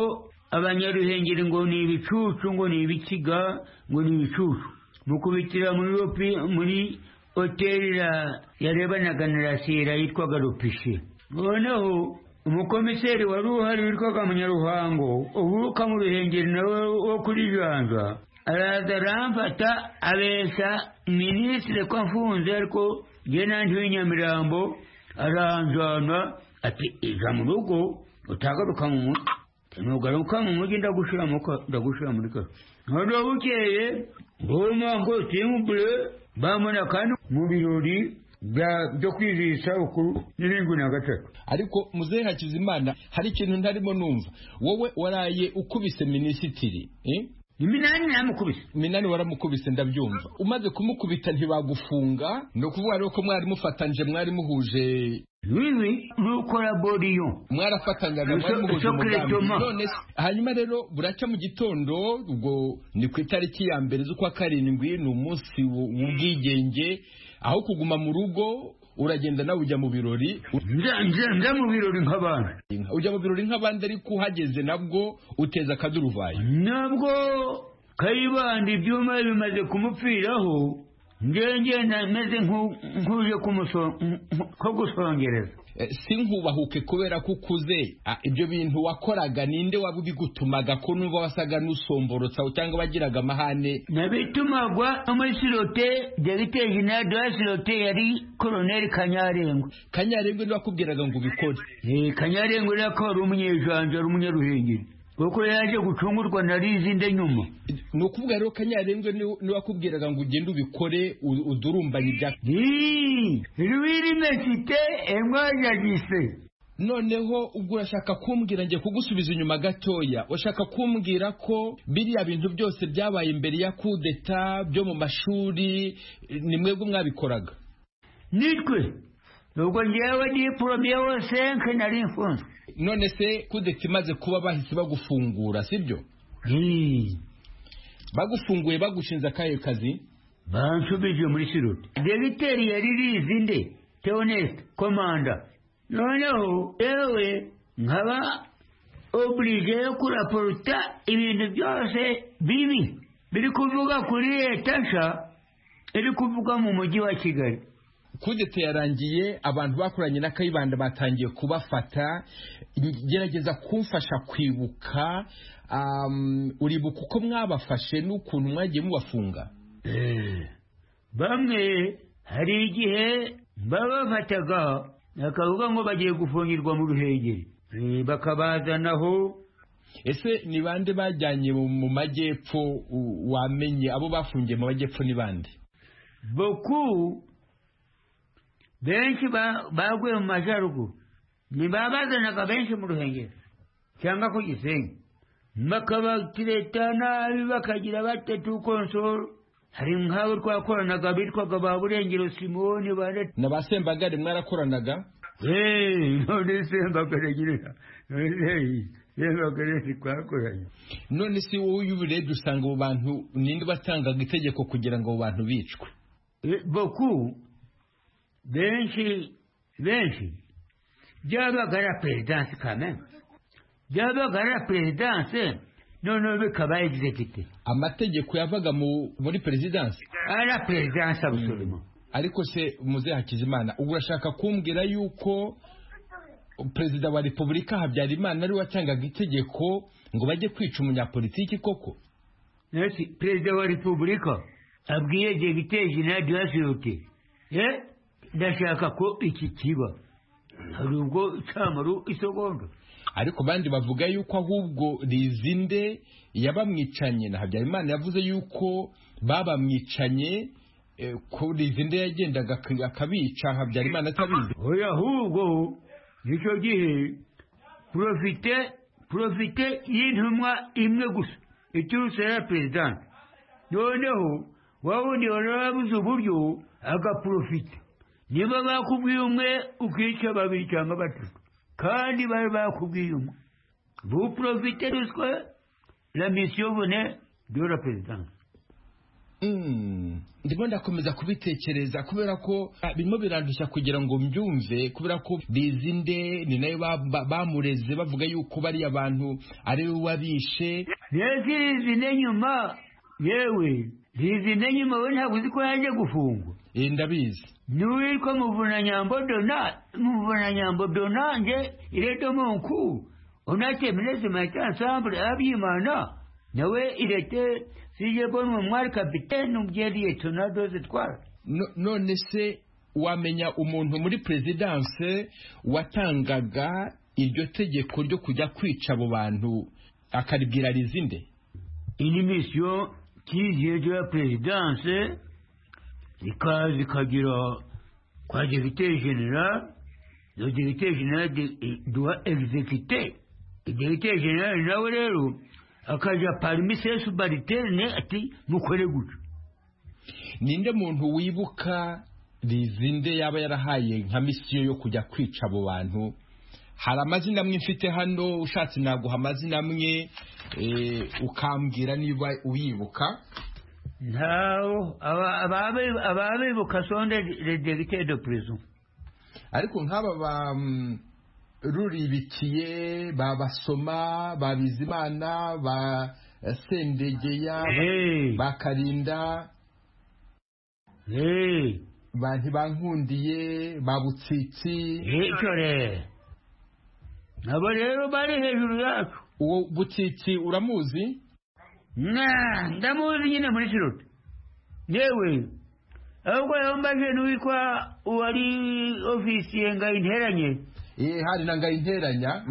abanyaruhengeri ngo ni ibicucu ngo ni ibikiga ngo ni ibicucu mukubitira muri hoteli yarebanaga na rasira yitwaga Rupishi. Noneho umukomiseri wari uhari witwaga Munyaruhango uburuka mu Ruhengeri nawe wo kuri Janja araza aramfata abesha minisitiri ko mfunze ariko jye nandi w'inyamirambo aranjana ati iza mu rugo utagaruka mu mujyi nugaruka mu mujyi ndagushira muri kare noneho bukeye ngoma ngo timbure bamona kandi mu birori byo kwizihiza ukuru n'irindwi na gatatu. Ariko muzehe Hakizimana hari ikintu ntarimo numva, wowe waraye ukubise minisitiri Minani namukubise. Minani waramukubise ndabyumva. Umaze kumukubita ntibagufunga, no kuvuga rero ko mwari mufatanje mwari muhuje collaboration. Mwarafatanyaga mwari muhuje umugambi. None hanyuma rero buracya mu gitondo ubwo ni ku itariki ya mbere z'ukwa karindwi ni umunsi w'ubwigenge, aho kuguma mu rugo uragenda nawe ujya mu birori. Nja mu birori nk'abandi. Ujya mu birori nk'abandi ariko uhageze nabwo uteza akaduruvayo. Nabwo Kayibanda ibyuma bimaze kumupfiraho ngenge nameze nkuje ko gusongereza. Sinkubahuke kubera ko ukuze ibyo bintu wakoraga ninde wabigutumaga ko numva wasaga nusomborotsa cyangwa bagiraga amahane? Nabitumagwa muri sirote Directeur General de la Sirote yari Colonel Kanyarengwe. Kanyarengwe ni wakubwiraga ngo ubikore? Kanyarengwe yakora umunyejanja ari umunyaruhengeri kuko yaje gucungurwa na Rizinde nyuma. No kuvuga rero Kanyarengwe ni wakubwiraga ngo ugende ubikore udurumbanye ibya Ruwiri mesite emwajagise. Noneho ubwo urashaka kumbwira ngiye kugusubiza inyuma gatoya, ushaka kumbwira ko biriya bintu byose byabaye imbere ya kudeta byo mu mashuri ni mwebwe mwabikoraga? Nitwe ubwo ngewe diplome wose nari mfunze. None se kudeta imaze kuba bahise bagufungura sibyo? Bagufunguye bagushinze akahe kazi? Banshubije muri sirote. Directeur yari Rizinde Theoneste Komanda. Noneho ewe nkaba oblige yo kuraporta ibintu byose bibi biri kuvuga kuri etasha iri kuvuga mu mujyi wa Kigali. Kudeta yarangiye, abantu bakoranye na Kayibanda batangiye kubafata. Gerageza kumfasha kwibuka uribuka uko mwabafashe n'ukuntu mwagiye mubafunga? Bamwe hari igihe babafataga akavuga ngo bagiye gufungirwa mu Ruhengeri bakabazanaho. Ese ni bande bajyanye mu majyepfo? Wamenye abo bafungiye mu majyepfo ni bande? Boku benshi baguye mu majyaruguru ni babazanaga benshi mu Ruhengeri cyangwa ku Gisenyi bakabatireta nabi bakagira batatu konsoro. Hari nk'abo twakoranaga bitwaga ba Burengero Simoni na ba Sembagare mwarakoranaga? None Sembagare girira Sembagare twakoranye. None si wowe y'uburebye usanga abo bantu ninde batangaga itegeko kugira ngo abo bantu bicwe? Boku benshi byabaga ari perezidansi kameme, byabaga ari perezidansi. None bikaba executive. Amategeko yavaga muri perezidansi? Ara perezidansi abusorimo. Ariko se muzehe Hakizimana ubu urashaka kumbwira yuko Perezida wa Repubulika Habyarimana ari watangaga itegeko ngo bajye kwica umunyapolitiki koko? Nasi Perezida wa Repubulika abwiye Directeur General de la Sirote ndashaka ko iki kiba hari ubwo cyamaru isogondo. Ariko bandi bavuga yuko ahubwo Rizinde yabamwicanye na Habyarimana yavuze yuko babamwicanye ko Rizinde yagendaga akabica Habyarimana atabizi. Oya ahubwo nicyo gihe profite y'intumwa imwe gusa iturutse ya president. Noneho wawundi warabuze uburyo agaprofite. Niba bakubwiye umwe ukica babiri cyangwa batatu kandi bari bakubwiye umwe. Vous profitez de ce que la mission venait de la présidence. ndimo ndakomeza kubitekereza kubera ko birimo birandushya kugira ngo mbyumve, kubera ko Rizinde ni nayo bamureze bavuga yuko bari abantu ari we wabishe. Rizinde nyuma yewe Rizinde nyuma we ntabwo uzi ko yaje gufungwa. Ndabizi. N'uwitwa Muvunanyambo Donange ireto monku onate meneze maita ensemble abimana nawe irete sije bonwe mwari kapiteni umjeri tornado zitwara. None se wamenya umuntu muri presidence watangaga iryo tegeko ryo kujya kwica abo bantu akaribwira Rizinde? Ini mission kije de presidence ikagira kwa directeur général, le directeur général doit exécuter. Le directeur général nawe rero akaja parmi ses subalternes ati mukore gutyo. Ninde muntu wibuka Rizinde yaba yarahaye nka mission yo kujya kwica abo bantu? Hari amazina amwe mfite hano, ushatse naguha amazina amwe ukambwira niba uyibuka. Ntaho ababibuka sonde le directeur de prison. Ariko nk'aba Ruribikiye, Babasoma, Babizimana, ba Sendegeya, ba Karinda, ba Ntibankundiye, ba Butsitsi. Cyore nabo rero bari hejuru yacu. Uwo Butsitsi uramuzi? Ndamuzi nyine muri Shiroti. Yewe ahubwo yambaje n'uwitwa uwari ofisiye Ngayinteranye. Hari na Ngayinteranya.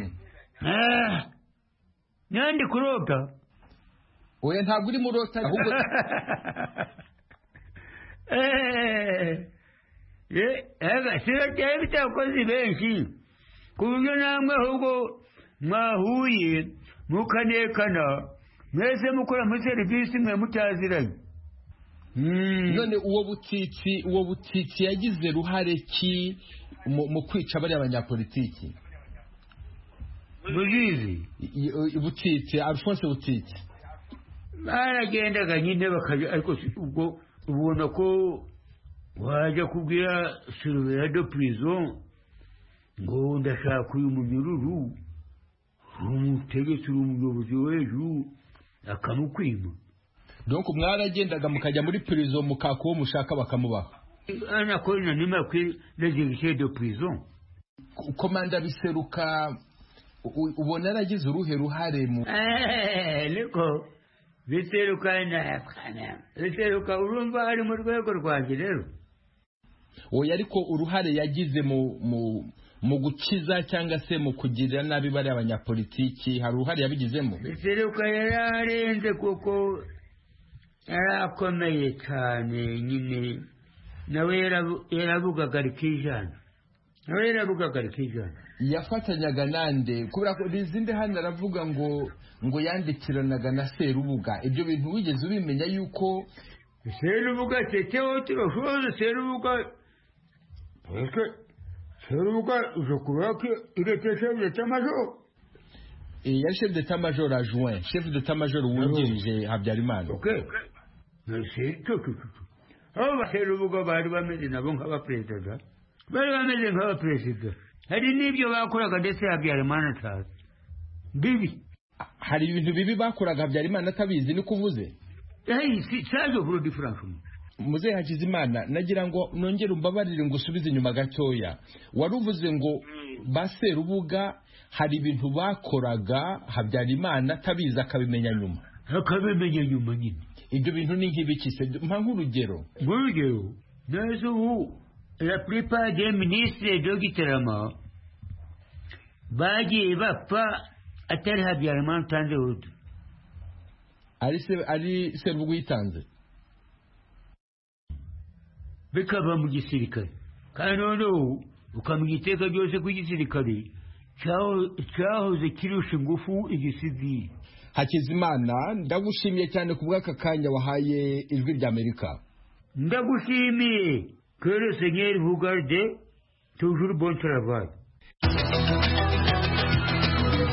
Nandi kurota. Oya ntabwo uri murota ahubwo. Shiroti bitakoze benshi. Kuburyo namwe ahubwo mwahuye mukanekana mwese mukora muri serivisi mwe mutaziranye. None uwo Butsitsi yagize ruhare ki mu kwica bari abanyapolitiki? Mugizi Butsitsi, Alphonse Butsitsi baragendaga nyine bakaje, ariko ubwo ubona ko wajya kubwira surveillant de prison ngo ndashaka uyu munyururu, umutegetsi umuyobozi w'ejo akamukwima. Donc mwaragendaga mukajya muri prison mukaka uwo mushaka bakamubaha. Anakorana n'imakwi le directeur de prison. Komanda Biseruka ubona yaragize uruhe ruhare mu niko Biseruka na Biseruka urumva ari mu rwego rwanjye rero. Oya ariko uruhare yagize mu gukiza cyangwa se mu kugirira nabi bari abanyapolitiki, hari uruhare yabigizemo? Biseruka yararenze kuko yarakomeye cyane nyine, nawe yaravugaga rikijana. Yafatanyaga nande? Kubera ko Rizinde hano aravuga ngo yandikiranaga na Serubuga. Ibyo bintu wigeze ubimenya yuko Serubuga c'était autre chose? Serubuga je crois qu'il était chef d'état-major. Yari chef d'état-major adjoint, chef d'état-major wungirije Habyarimana. Okay. C'est tout. Serubuga bari bameze nabo nk'abaperezida. Hari n'ibyo bakoraga ndetse Habyarimana atazi. Bibi. Hari ibintu bibi bakoraga Habyarimana atabizi ni kuvuze? Saje kuri difference. Muzehe Hakizimana, nagira ngo nongere umbabarire ngo usubize inyuma gatoya. Waruvuze ngo ba Serubuga hari ibintu bakoraga Habyarimana atabizi akabimenya nyuma. Akabimenya nyuma nyine. Ibyo bintu ni nk'ibiki se? Mpa nk'urugero. Nazo la plupart des ministres de Gitarama bagiye bapfa atari Habyarimana utanze udu. Ari Serubuga yitanze? Bikaba mu gisirikare. Kandi noneho ukamenya iteka ryose ku gisirikare cyahoze kirusha ingufu igisivili. Hakizimana, ndagushimiye cyane ku bw'aka kanya wahaye Ijwi ry'Amerika. Ndagushimiye. Que le Seigneur vous garde. Toujours bon travail.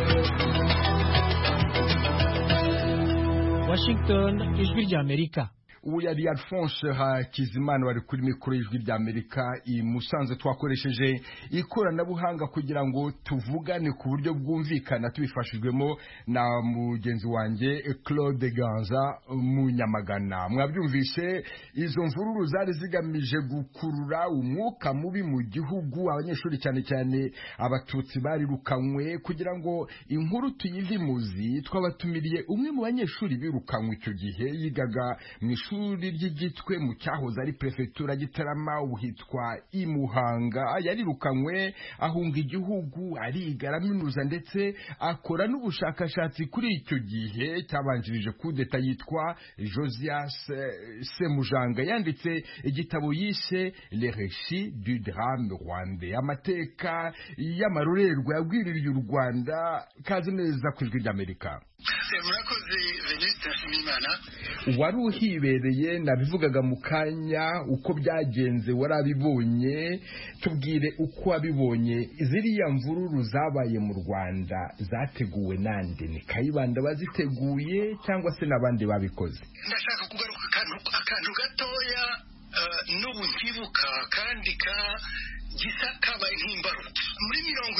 Washington, Ijwi ry'Amerika. ubu yari Alphonse Hakizimana wari kuri mikoro y'Ijwi ry'Amerika i Musanze. Twakoresheje ikoranabuhanga kugira ngo tuvugane ku buryo bwumvikana tubifashijwemo na mugenzi wanjye Claude Ganza Munyamagana. Mwabyumvise, izo mvururu zari zigamije gukurura umwuka mubi mu gihugu. Abanyeshuri cyane cyane abatutsi barirukanywe. Kugira ngo inkuru tuyivimuzi, twabatumiriye umwe mu banyeshuri birukanywe icyo gihe, yigaga mu ishuri ry'Igitwe mu cyahoze ari prefectura Gitarama, ubu hitwa Imuhanga. Yarirukanywe ahunga igihugu, ariga, araminuza ndetse akora n'ubushakashatsi kuri icyo gihe cyabanjirije kudeta yitwa Josias Semujanga. Yanditse igitabo yise Le Récit du Drame Rwandais, amateka y'amarorerwa yagwiririye u Rwanda. Kaze neza ku Ijwi ry'Amerika. Murakoze Venuste Nshimiyimana. Wari uhibereye, nabivugaga mu kanya uko byagenze, warabibonye. Tubwire uko wabibonye. Ziriya mvururu zabaye mu Rwanda zateguwe nande? Ni Kayibanda baziteguye cyangwa se n'abandi babikoze? Ndashaka kugaruka akantu gatoya n'ubu nkibuka kandi gisa kabaye nk'imbarutso. Muri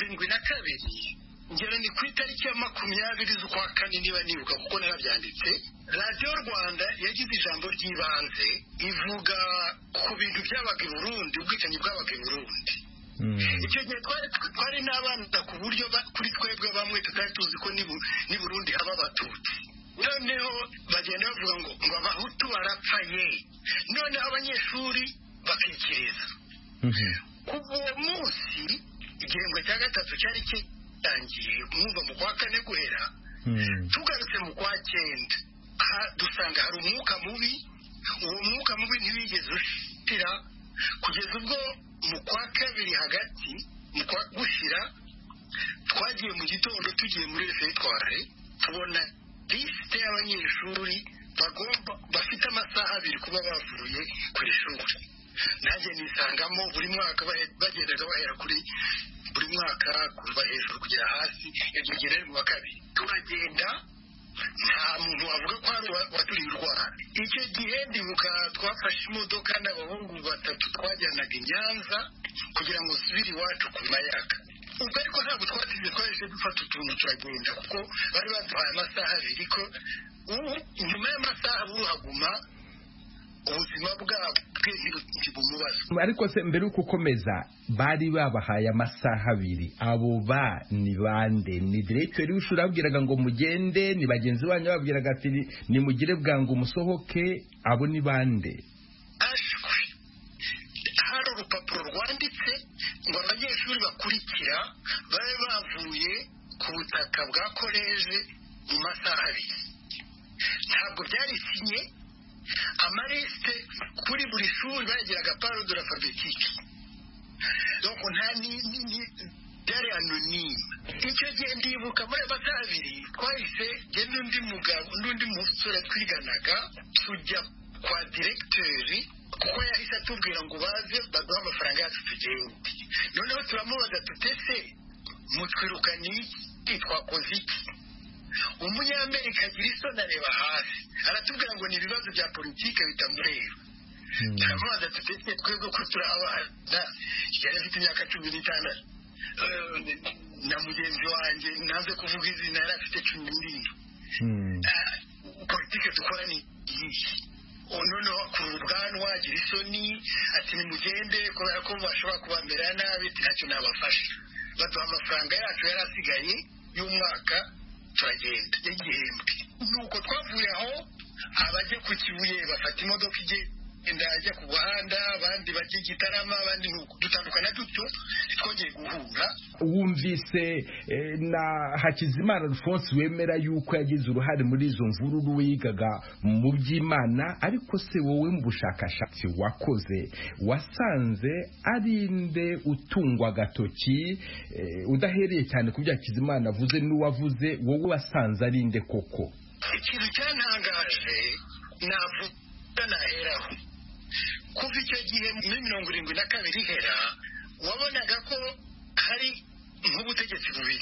72 ngera ni ku itariki ya 20 z'ukwa kane niba nibuka kuko narabyanditse, radiyo Rwanda yagize ijambo ry'ibanze ivuga ku bintu byabaga i Burundi, ubwicanyi bwabaga i Burundi. Icyo gihe twari n'abana ku buryo kuri twebwe bamwe tutari tuzi ko ni Burundi haba abatutsi. Noneho bagenda bavuga ngo abahutu barapfa ye. Noneho abanyeshuri bakikiriza. Kuva uwo munsi igihembwe cya gatatu cyari tangiye mwumva mu kwa kane guhera, tugarutse mu kwa 9 dusanga hari umwuka mubi. Uwo mwuka mubi ntiwigeze ushira kugeza ubwo mu kwa kabiri hagati mu kwa gushira twagiye mu gitondo tugiye muri refectoire tubona liste y'abanyeshuri bafite amasaha 2 kuba bavuye kuri shuri. Nanjye nisangamo buri mwaka bagendaga bahera kuri buri mwaka kuva hejuru kugera hasi, ibyo gihe mu wa kabiri turagenda, nta muntu wavuga ko ari waturiye u Rwanda. Icyo gihe ndibuka twafashe imodoka n'abahungu 3 twajyanaga i Nyanza kugira ngo subire iwacu ku Mayaga. Ubwo ariko ntabwo twaje dufata utuntu turagenda kuko bari baduhaye amasaha 2 ko nyuma y'amasaha buhaguma ubuzima bwabo bw'intibumubazo. Ariko se mbere uko ukomeza bari babahaye amasaha 2, abo ni bande? Ni directeur w'ishuri abwiraga ngo mugende? Ni bagenzi banyu babwiraga ati nimugire bwangu musohoke? Abo ni bande? Hari urupapuro rwanditse ngo abanyeshuri bakurikira babe bavuye ku butaka bwa koleje mu masaha 2. Ntabwo byari sinye. Amaliste kuri buri shuri bagiraga paro de l'alphabétique. Donc byari anonyme. Icyo gihe ndibuka muri amasaha 2 twahise genda n'undi musore twiganaga tujya kwa directeur kuko yahise atubwira ngo baze baduha amafaranga yacu tugende. Noneho turamubaza tutese mutwirukanye twakoze iki? Umunyamerika agira isoni areba hasi aratubwira ngo ni ibibazo bya politike bitamureba. Turamubaza tutese twebwe ko turabana, yari afite imyaka 16 na mugenzi wanjye naze kuvuga izina yari afite 17. Politike dukora ni iyi. Noneho kuri ubwanwa agira isoni ati nimugende kubera ko bashobora kubamera nabi, ntacyo nabafasha. Baduha amafaranga yacu yari asigaye y'umwaka turagenda y'igihembwe. Nuko twavuye aho abajya ku Kibuye bafata imodoka igenda ajya ku Buhanda, abandi bajya Gitarama, abandi nuko dutandukana dutyo twongeye guhura. Wumvise na Hakizimana Alphonse wemera yuko yagize uruhare muri izo mvururu wigaga mu by'Imana, ariko se wowe mu bushakashatsi wakoze wasanze ari nde utungwa agatoki udahereye cyane ku bya Hakizimana avuze n'uwavuze, wowe wasanze ari nde koko? Ikintu cyantangaje navuga naheraho kuva icyo gihe muri 72 hera wabonaga ko hari nk'ubutegetsi bubiri.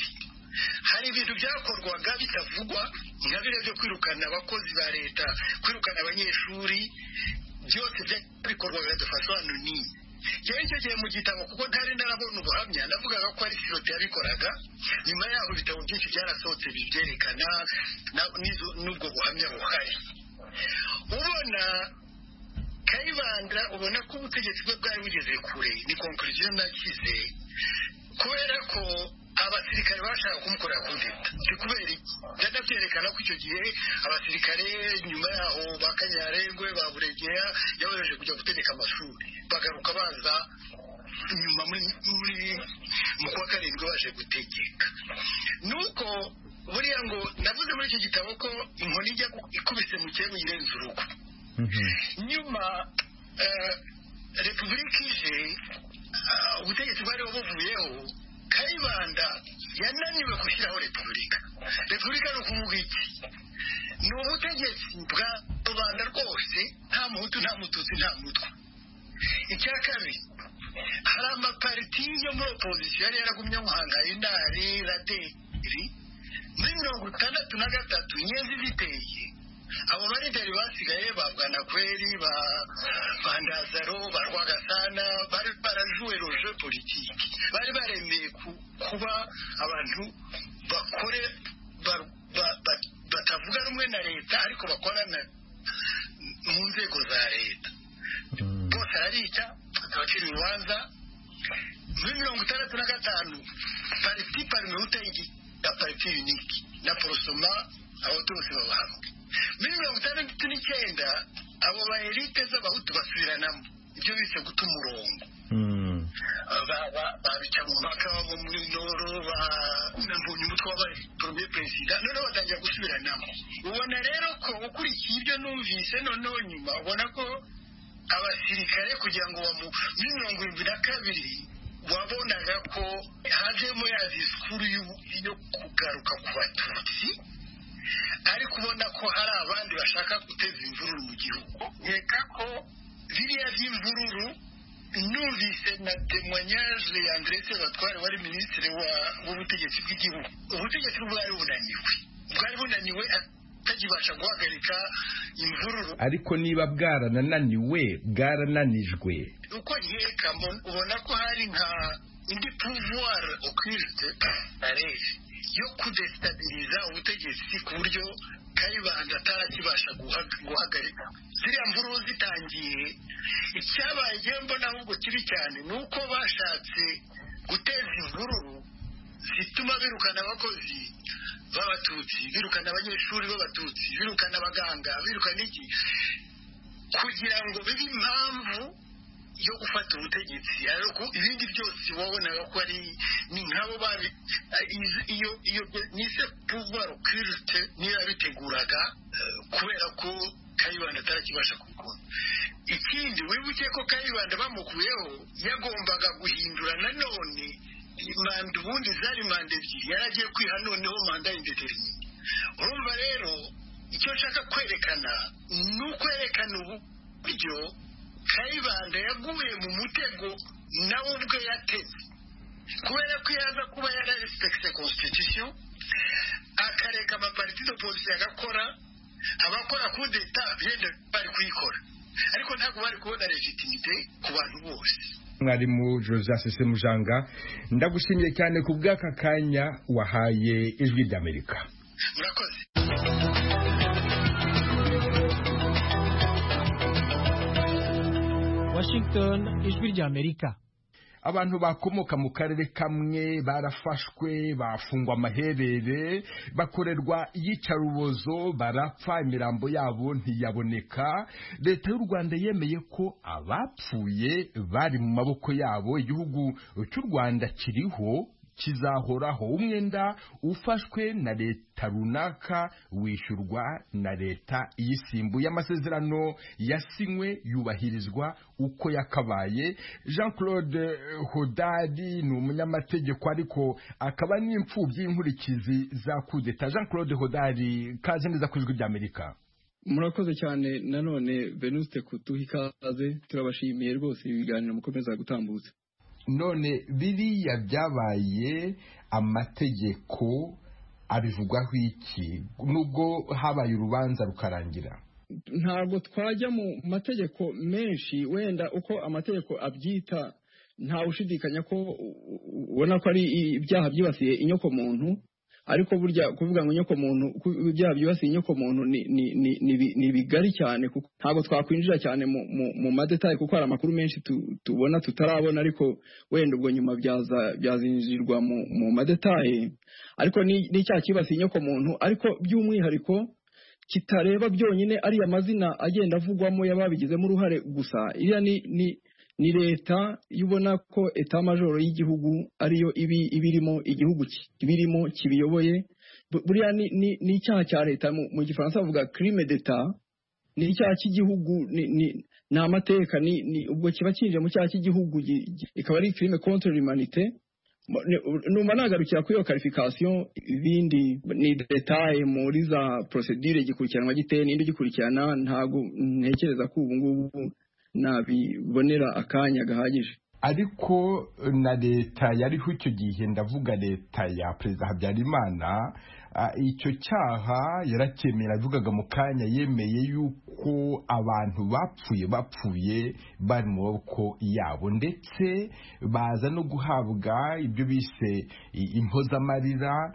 hari ibintu byakorwaga bitavugwa nka biriya byo kwirukana abakozi ba leta, kwirukana abanyeshuri, byose bikorwaga de façon anonyme. Yewe icyo gihe mu gitabo kuko ntari narabona ubuhamya navugaga ko ari sirote yabikoraga, nyuma yaho ibitabo byinshi byarasohotse bibyerekana n'ubwo buhamya buhari. Ubona Kayibanda ubona ko ubutegetsi bwe bwari bugeze kure, ni conclusion nakize, kubera ko abasirikare bashaka kumukorera kudeta. Si kubera iki byadabyerekana ko icyo gihe abasirikare nyuma yaho bakanyarengwe baburegera yabaje kujya gutegeka amashuri, bagaruka baza nyuma mu kwa karindwi baje gutegeka. Nuko buriya ngo navuze muri iki gitabo ko inkoni ijya ikubise mu kirego irenze urugo. Nyuma repubulika ije, ubutegetsi bwari buvuyeho, Kayibanda yananiwe gushyiraho repubulika. Repubulika ni ukuvuga iki? Ni ubutegetsi bwa rubanda rwose, nta muhutu nta mututsi nta mutwa. Icya kabiri, hari amapariti yo muri opozisiyo yari yaragumye muhanga indari raderi muri 1963 inyenzi ziteye. Abo barideri basigaye ba Bwanakweli, ba Ndazaro, ba Rwagasana bari barajuwe roje politiki, bari baremeye kuba abantu bakore batavuga rumwe na leta ariko bakorana mu nzego za leta. Bose arica abakiri urubanza. Muri 1965 pariti parmehuta ya pariti uniki na porosoma abo bose babahamwe. Muri 1969 abo ba elite z'abahutu basubiranamo ibyo bise guta umurongo. Babica mu mpaka bo muri Noro nambonye umutwe w'abari premier president none batangira gusubiranamo. Ubona rero ko ukurikiye ibyo numvise noneho nyuma ubona ko abasirikare kugira ngo muri 1972 wabonaga ko hajemo ya disikuru yo kugaruka ku Batutsi, ariko ubona ko hari abandi bashaka guteza imvururu mu gihugu. Nkeka ko biriya by'imvururu numvise na témoignage ya André Sebatware wari minisitiri w'ubutegetsi bw'igihugu. Ubutegetsi bwari bunaniwe atagibasha guhagarika imvururu. Ariko niba bwarananijwe uko nkeka ubona ko hari nka indi pouvoir occulte areve yo kudestabiliza ubutegetsi ku buryo Kayibanda atarakibasha guhagarika. Ziriya mvururu zitangiye, icyabaye mbona ahubwo kibi cyane ni uko bashatse guteza imvururu zituma birukana abakozi b'Abatutsi, birukana abanyeshuri b'Abatutsi, birukana abaganga, birukana iki, kugira ngo bibe impamvu yo gufata ubutegetsi. Ariko ibindi byose wabonaga ko ari ni nkabo iyo nise pouvoir occulte niyo biteguraga, kubera ko Kayibanda atarakibasha kubikora. Ikindi wibuke ko Kayibanda bamukuyeho yagombaga guhindura nanone manda, ubundi zari manda ebyiri, yaragiye kwiha noneho manda indeterminée. Urumva rero icyo nshaka kwerekana ni ukwerekana uburyo Kayibanda yaguye mu mutego nawe ubwe yateze, kubera ko yaza kuba yararespecte constitution akareka amapariti d'opposition agakora, abakora coup d'etat byenda bari kuyikora, ariko ntabwo bari kubona legitimité ku bantu bose. Mwarimu Joseph Semujanga, ndagushimiye cyane ku bw'aka kanya wahaye Ijwi ry'Amerika. Murakoze. Washington, Ijwi ry'Amerika. Abantu bakomoka mu karere kamwe barafashwe, bafungwa amaherere, bakorerwa iyicarubozo, barapfa, imirambo yabo ntiyaboneka. Leta y'u Rwanda yemeye ko abapfuye bari mu maboko yabo. Igihugu cy'u Rwanda kiriho kizahoraho. Umwenda ufashwe na leta runaka wishyurwa na leta iyisimbuye. Amasezerano yasinywe yubahirizwa uko yakabaye. Jean-Claude Hodari ni umunyamategeko ariko akaba n'imfubyi y'inkurikizi za kudeta. Jean-Claude Hodari, kaze neza ku Ijwi ry'Amerika. Murakoze cyane nanone Venuste kutuha ikaze, turabashimiye rwose ibiganiro mukomeza gutambutsa. none biriya byabaye amategeko abivugwaho iki nubwo habaye urubanza rukarangira? Ntabwo twajya mu mategeko menshi, wenda uko amategeko abyita nta ushidikanya ko ubona ko ari ibyaha byibasiye inyoko muntu, ariko burya kuvuga ngo inyoko muntu ibyaha byibasiye inyoko muntu ni bigari cyane, kuko ntabwo twakwinjira cyane mu madetaye kuko hari amakuru menshi tubona tutarabona, ariko wenda ubwo nyuma byazinjirwa mu madetaye. Ariko ni cyaha kibasiye inyoko muntu, ariko by'umwihariko kitareba byonyine ari amazina agenda avugwamo y'ababigizemo uruhare gusa. Iriya ni leta yubona ko etat major y'igihugu ariyo ibirimo igihugu kibirimo kibiyoboye. Buriya ni icyaha cya leta, mu gifaransa bavuga crime d'etat, ni icyaha cy'igihugu, ni amateka, ubwo kiba kinje mu cyaha cy'igihugu, ikaba ari crime contre l'humanité. Numva nagarukira kuri iyo qualification, ibindi ni detail muri za procedure gikurikiranwa giteye n'indi gikurikirana, ntago ntekereza ko ubu ngubu nabibonera akanya gahagije. Ariko na leta yariho icyo gihe, ndavuga leta ya Perezida Habyarimana, icyo cyaha yaracyemera, avugaga mu kanya, yemeye yuko abantu bapfuye bari mu maboko yabo, ndetse baza no guhabwa ibyo bise impozamarira.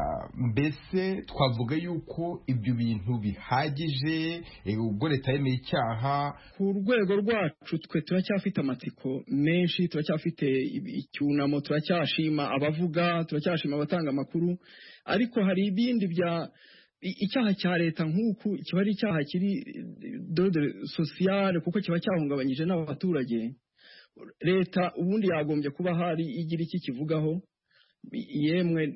Mbese twavuga yuko ibyo bintu bihagije ubwo leta yemeye icyaha. Ku rwego rwacu twe turacyafite amatsiko menshi, turacyafite icyunamo, turacyashima abavuga, turacyashima abatanga amakuru, ariko hari ibindi bya icyaha cya leta nk'uku kiba ari icyaha kiri d'ordre social, kuko kiba cyahungabanyije n'abaturage. Leta ubundi yagombye kuba hari igira iki kivugaho, yemwe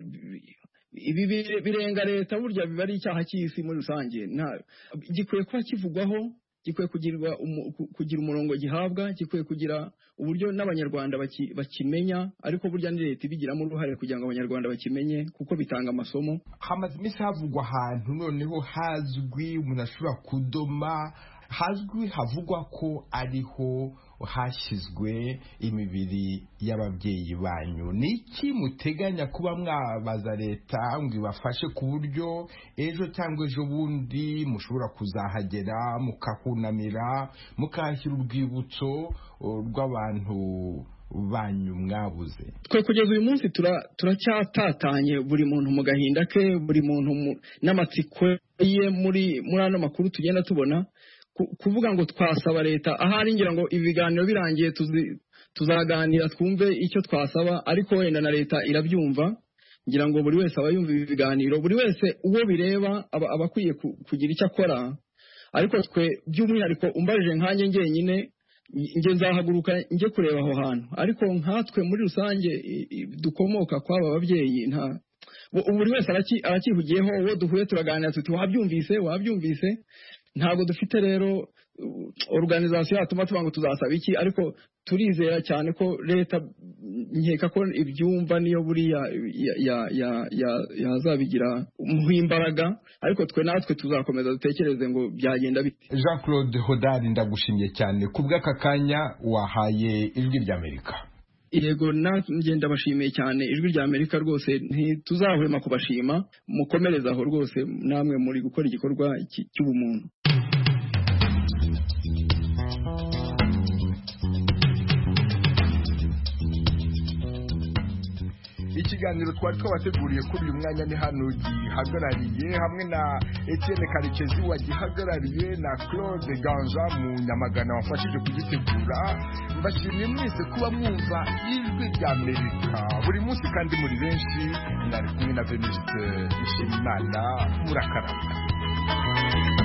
ibi birenga leta, burya biba ari icyaha cy'isi muri rusange. Gikwiye kuba kivugwaho, gikwiye kugira umurongo gihabwa, gikwiye kugira uburyo n'abanyarwanda bakimenya, ariko burya ni leta ibigiramo uruhare kugira ngo abanyarwanda bakimenye, kuko bitanga amasomo. Hamaze iminsi havugwa ahantu noneho hazwi, umuntu ashobora kudoma, hazwi havugwa ko ariho hashyizwe imibiri y'ababyeyi banyu. Ni iki muteganya kuba mwabaza leta ngo ibafashe ku buryo ejo cyangwa ejo bundi mushobora kuzahagera mukahunamira, mukahashyira urwibutso rw'abantu banyu mwabuze? Twe kugeza uyu munsi turacyatatanye, buri muntu mu gahinda ke, buri muntu n'amatsiko ye muri ano makuru tugenda tubona. Kuvuga ngo twasaba leta, ahari ngira ngo ibi biganiro birangiye tuzaganira twumve icyo twasaba, ariko wenda na leta irabyumva. Ngira ngo buri wese aba yumva ibi biganiro, buri wese uwo bireba aba akwiye kugira icyo akora. Ariko twe by'umwihariko umbarije nkanjye ngenyine, nge nzahaguruka njye kureba aho hantu, ariko nkatwe muri rusange dukomoka kw'aba babyeyi, buri wese arakihugiyeho. Uwo duhuye turaganira tuti wabyumvise. Ntabwo dufite rero organisation yatuma tuvuga ngo tuzasaba iki, ariko turizera cyane ko leta, nkeka ko ibyumva niyo buriya yazabigira umuhimbaraga, ariko twe natwe tuzakomeza dutekereze ngo byagenda bite. Jean-Claude Hodari, ndagushimiye cyane kubw'aka kanya wahaye Ijwi ry'Amerika. Yego, nanjye ndabashimiye cyane Ijwi ry'Amerika, rwose ntituzahwema kubashima, mukomerezaho rwose namwe muri gukora igikorwa cy'ubumuntu. Ikiganiro twari twabateguriye kuri uyu mwanya ni hano gihagarariye, hamwe na Etienne Karekezi wagihagarariye, na Claude Ganja mu Nyamagana wafashije kugitegura. Mbashimiye mwese kuba mwumva Ijwi ry'Amerika buri munsi kandi muri benshi. Nari kumwe na Venuste Nshimiyimana, murakarama.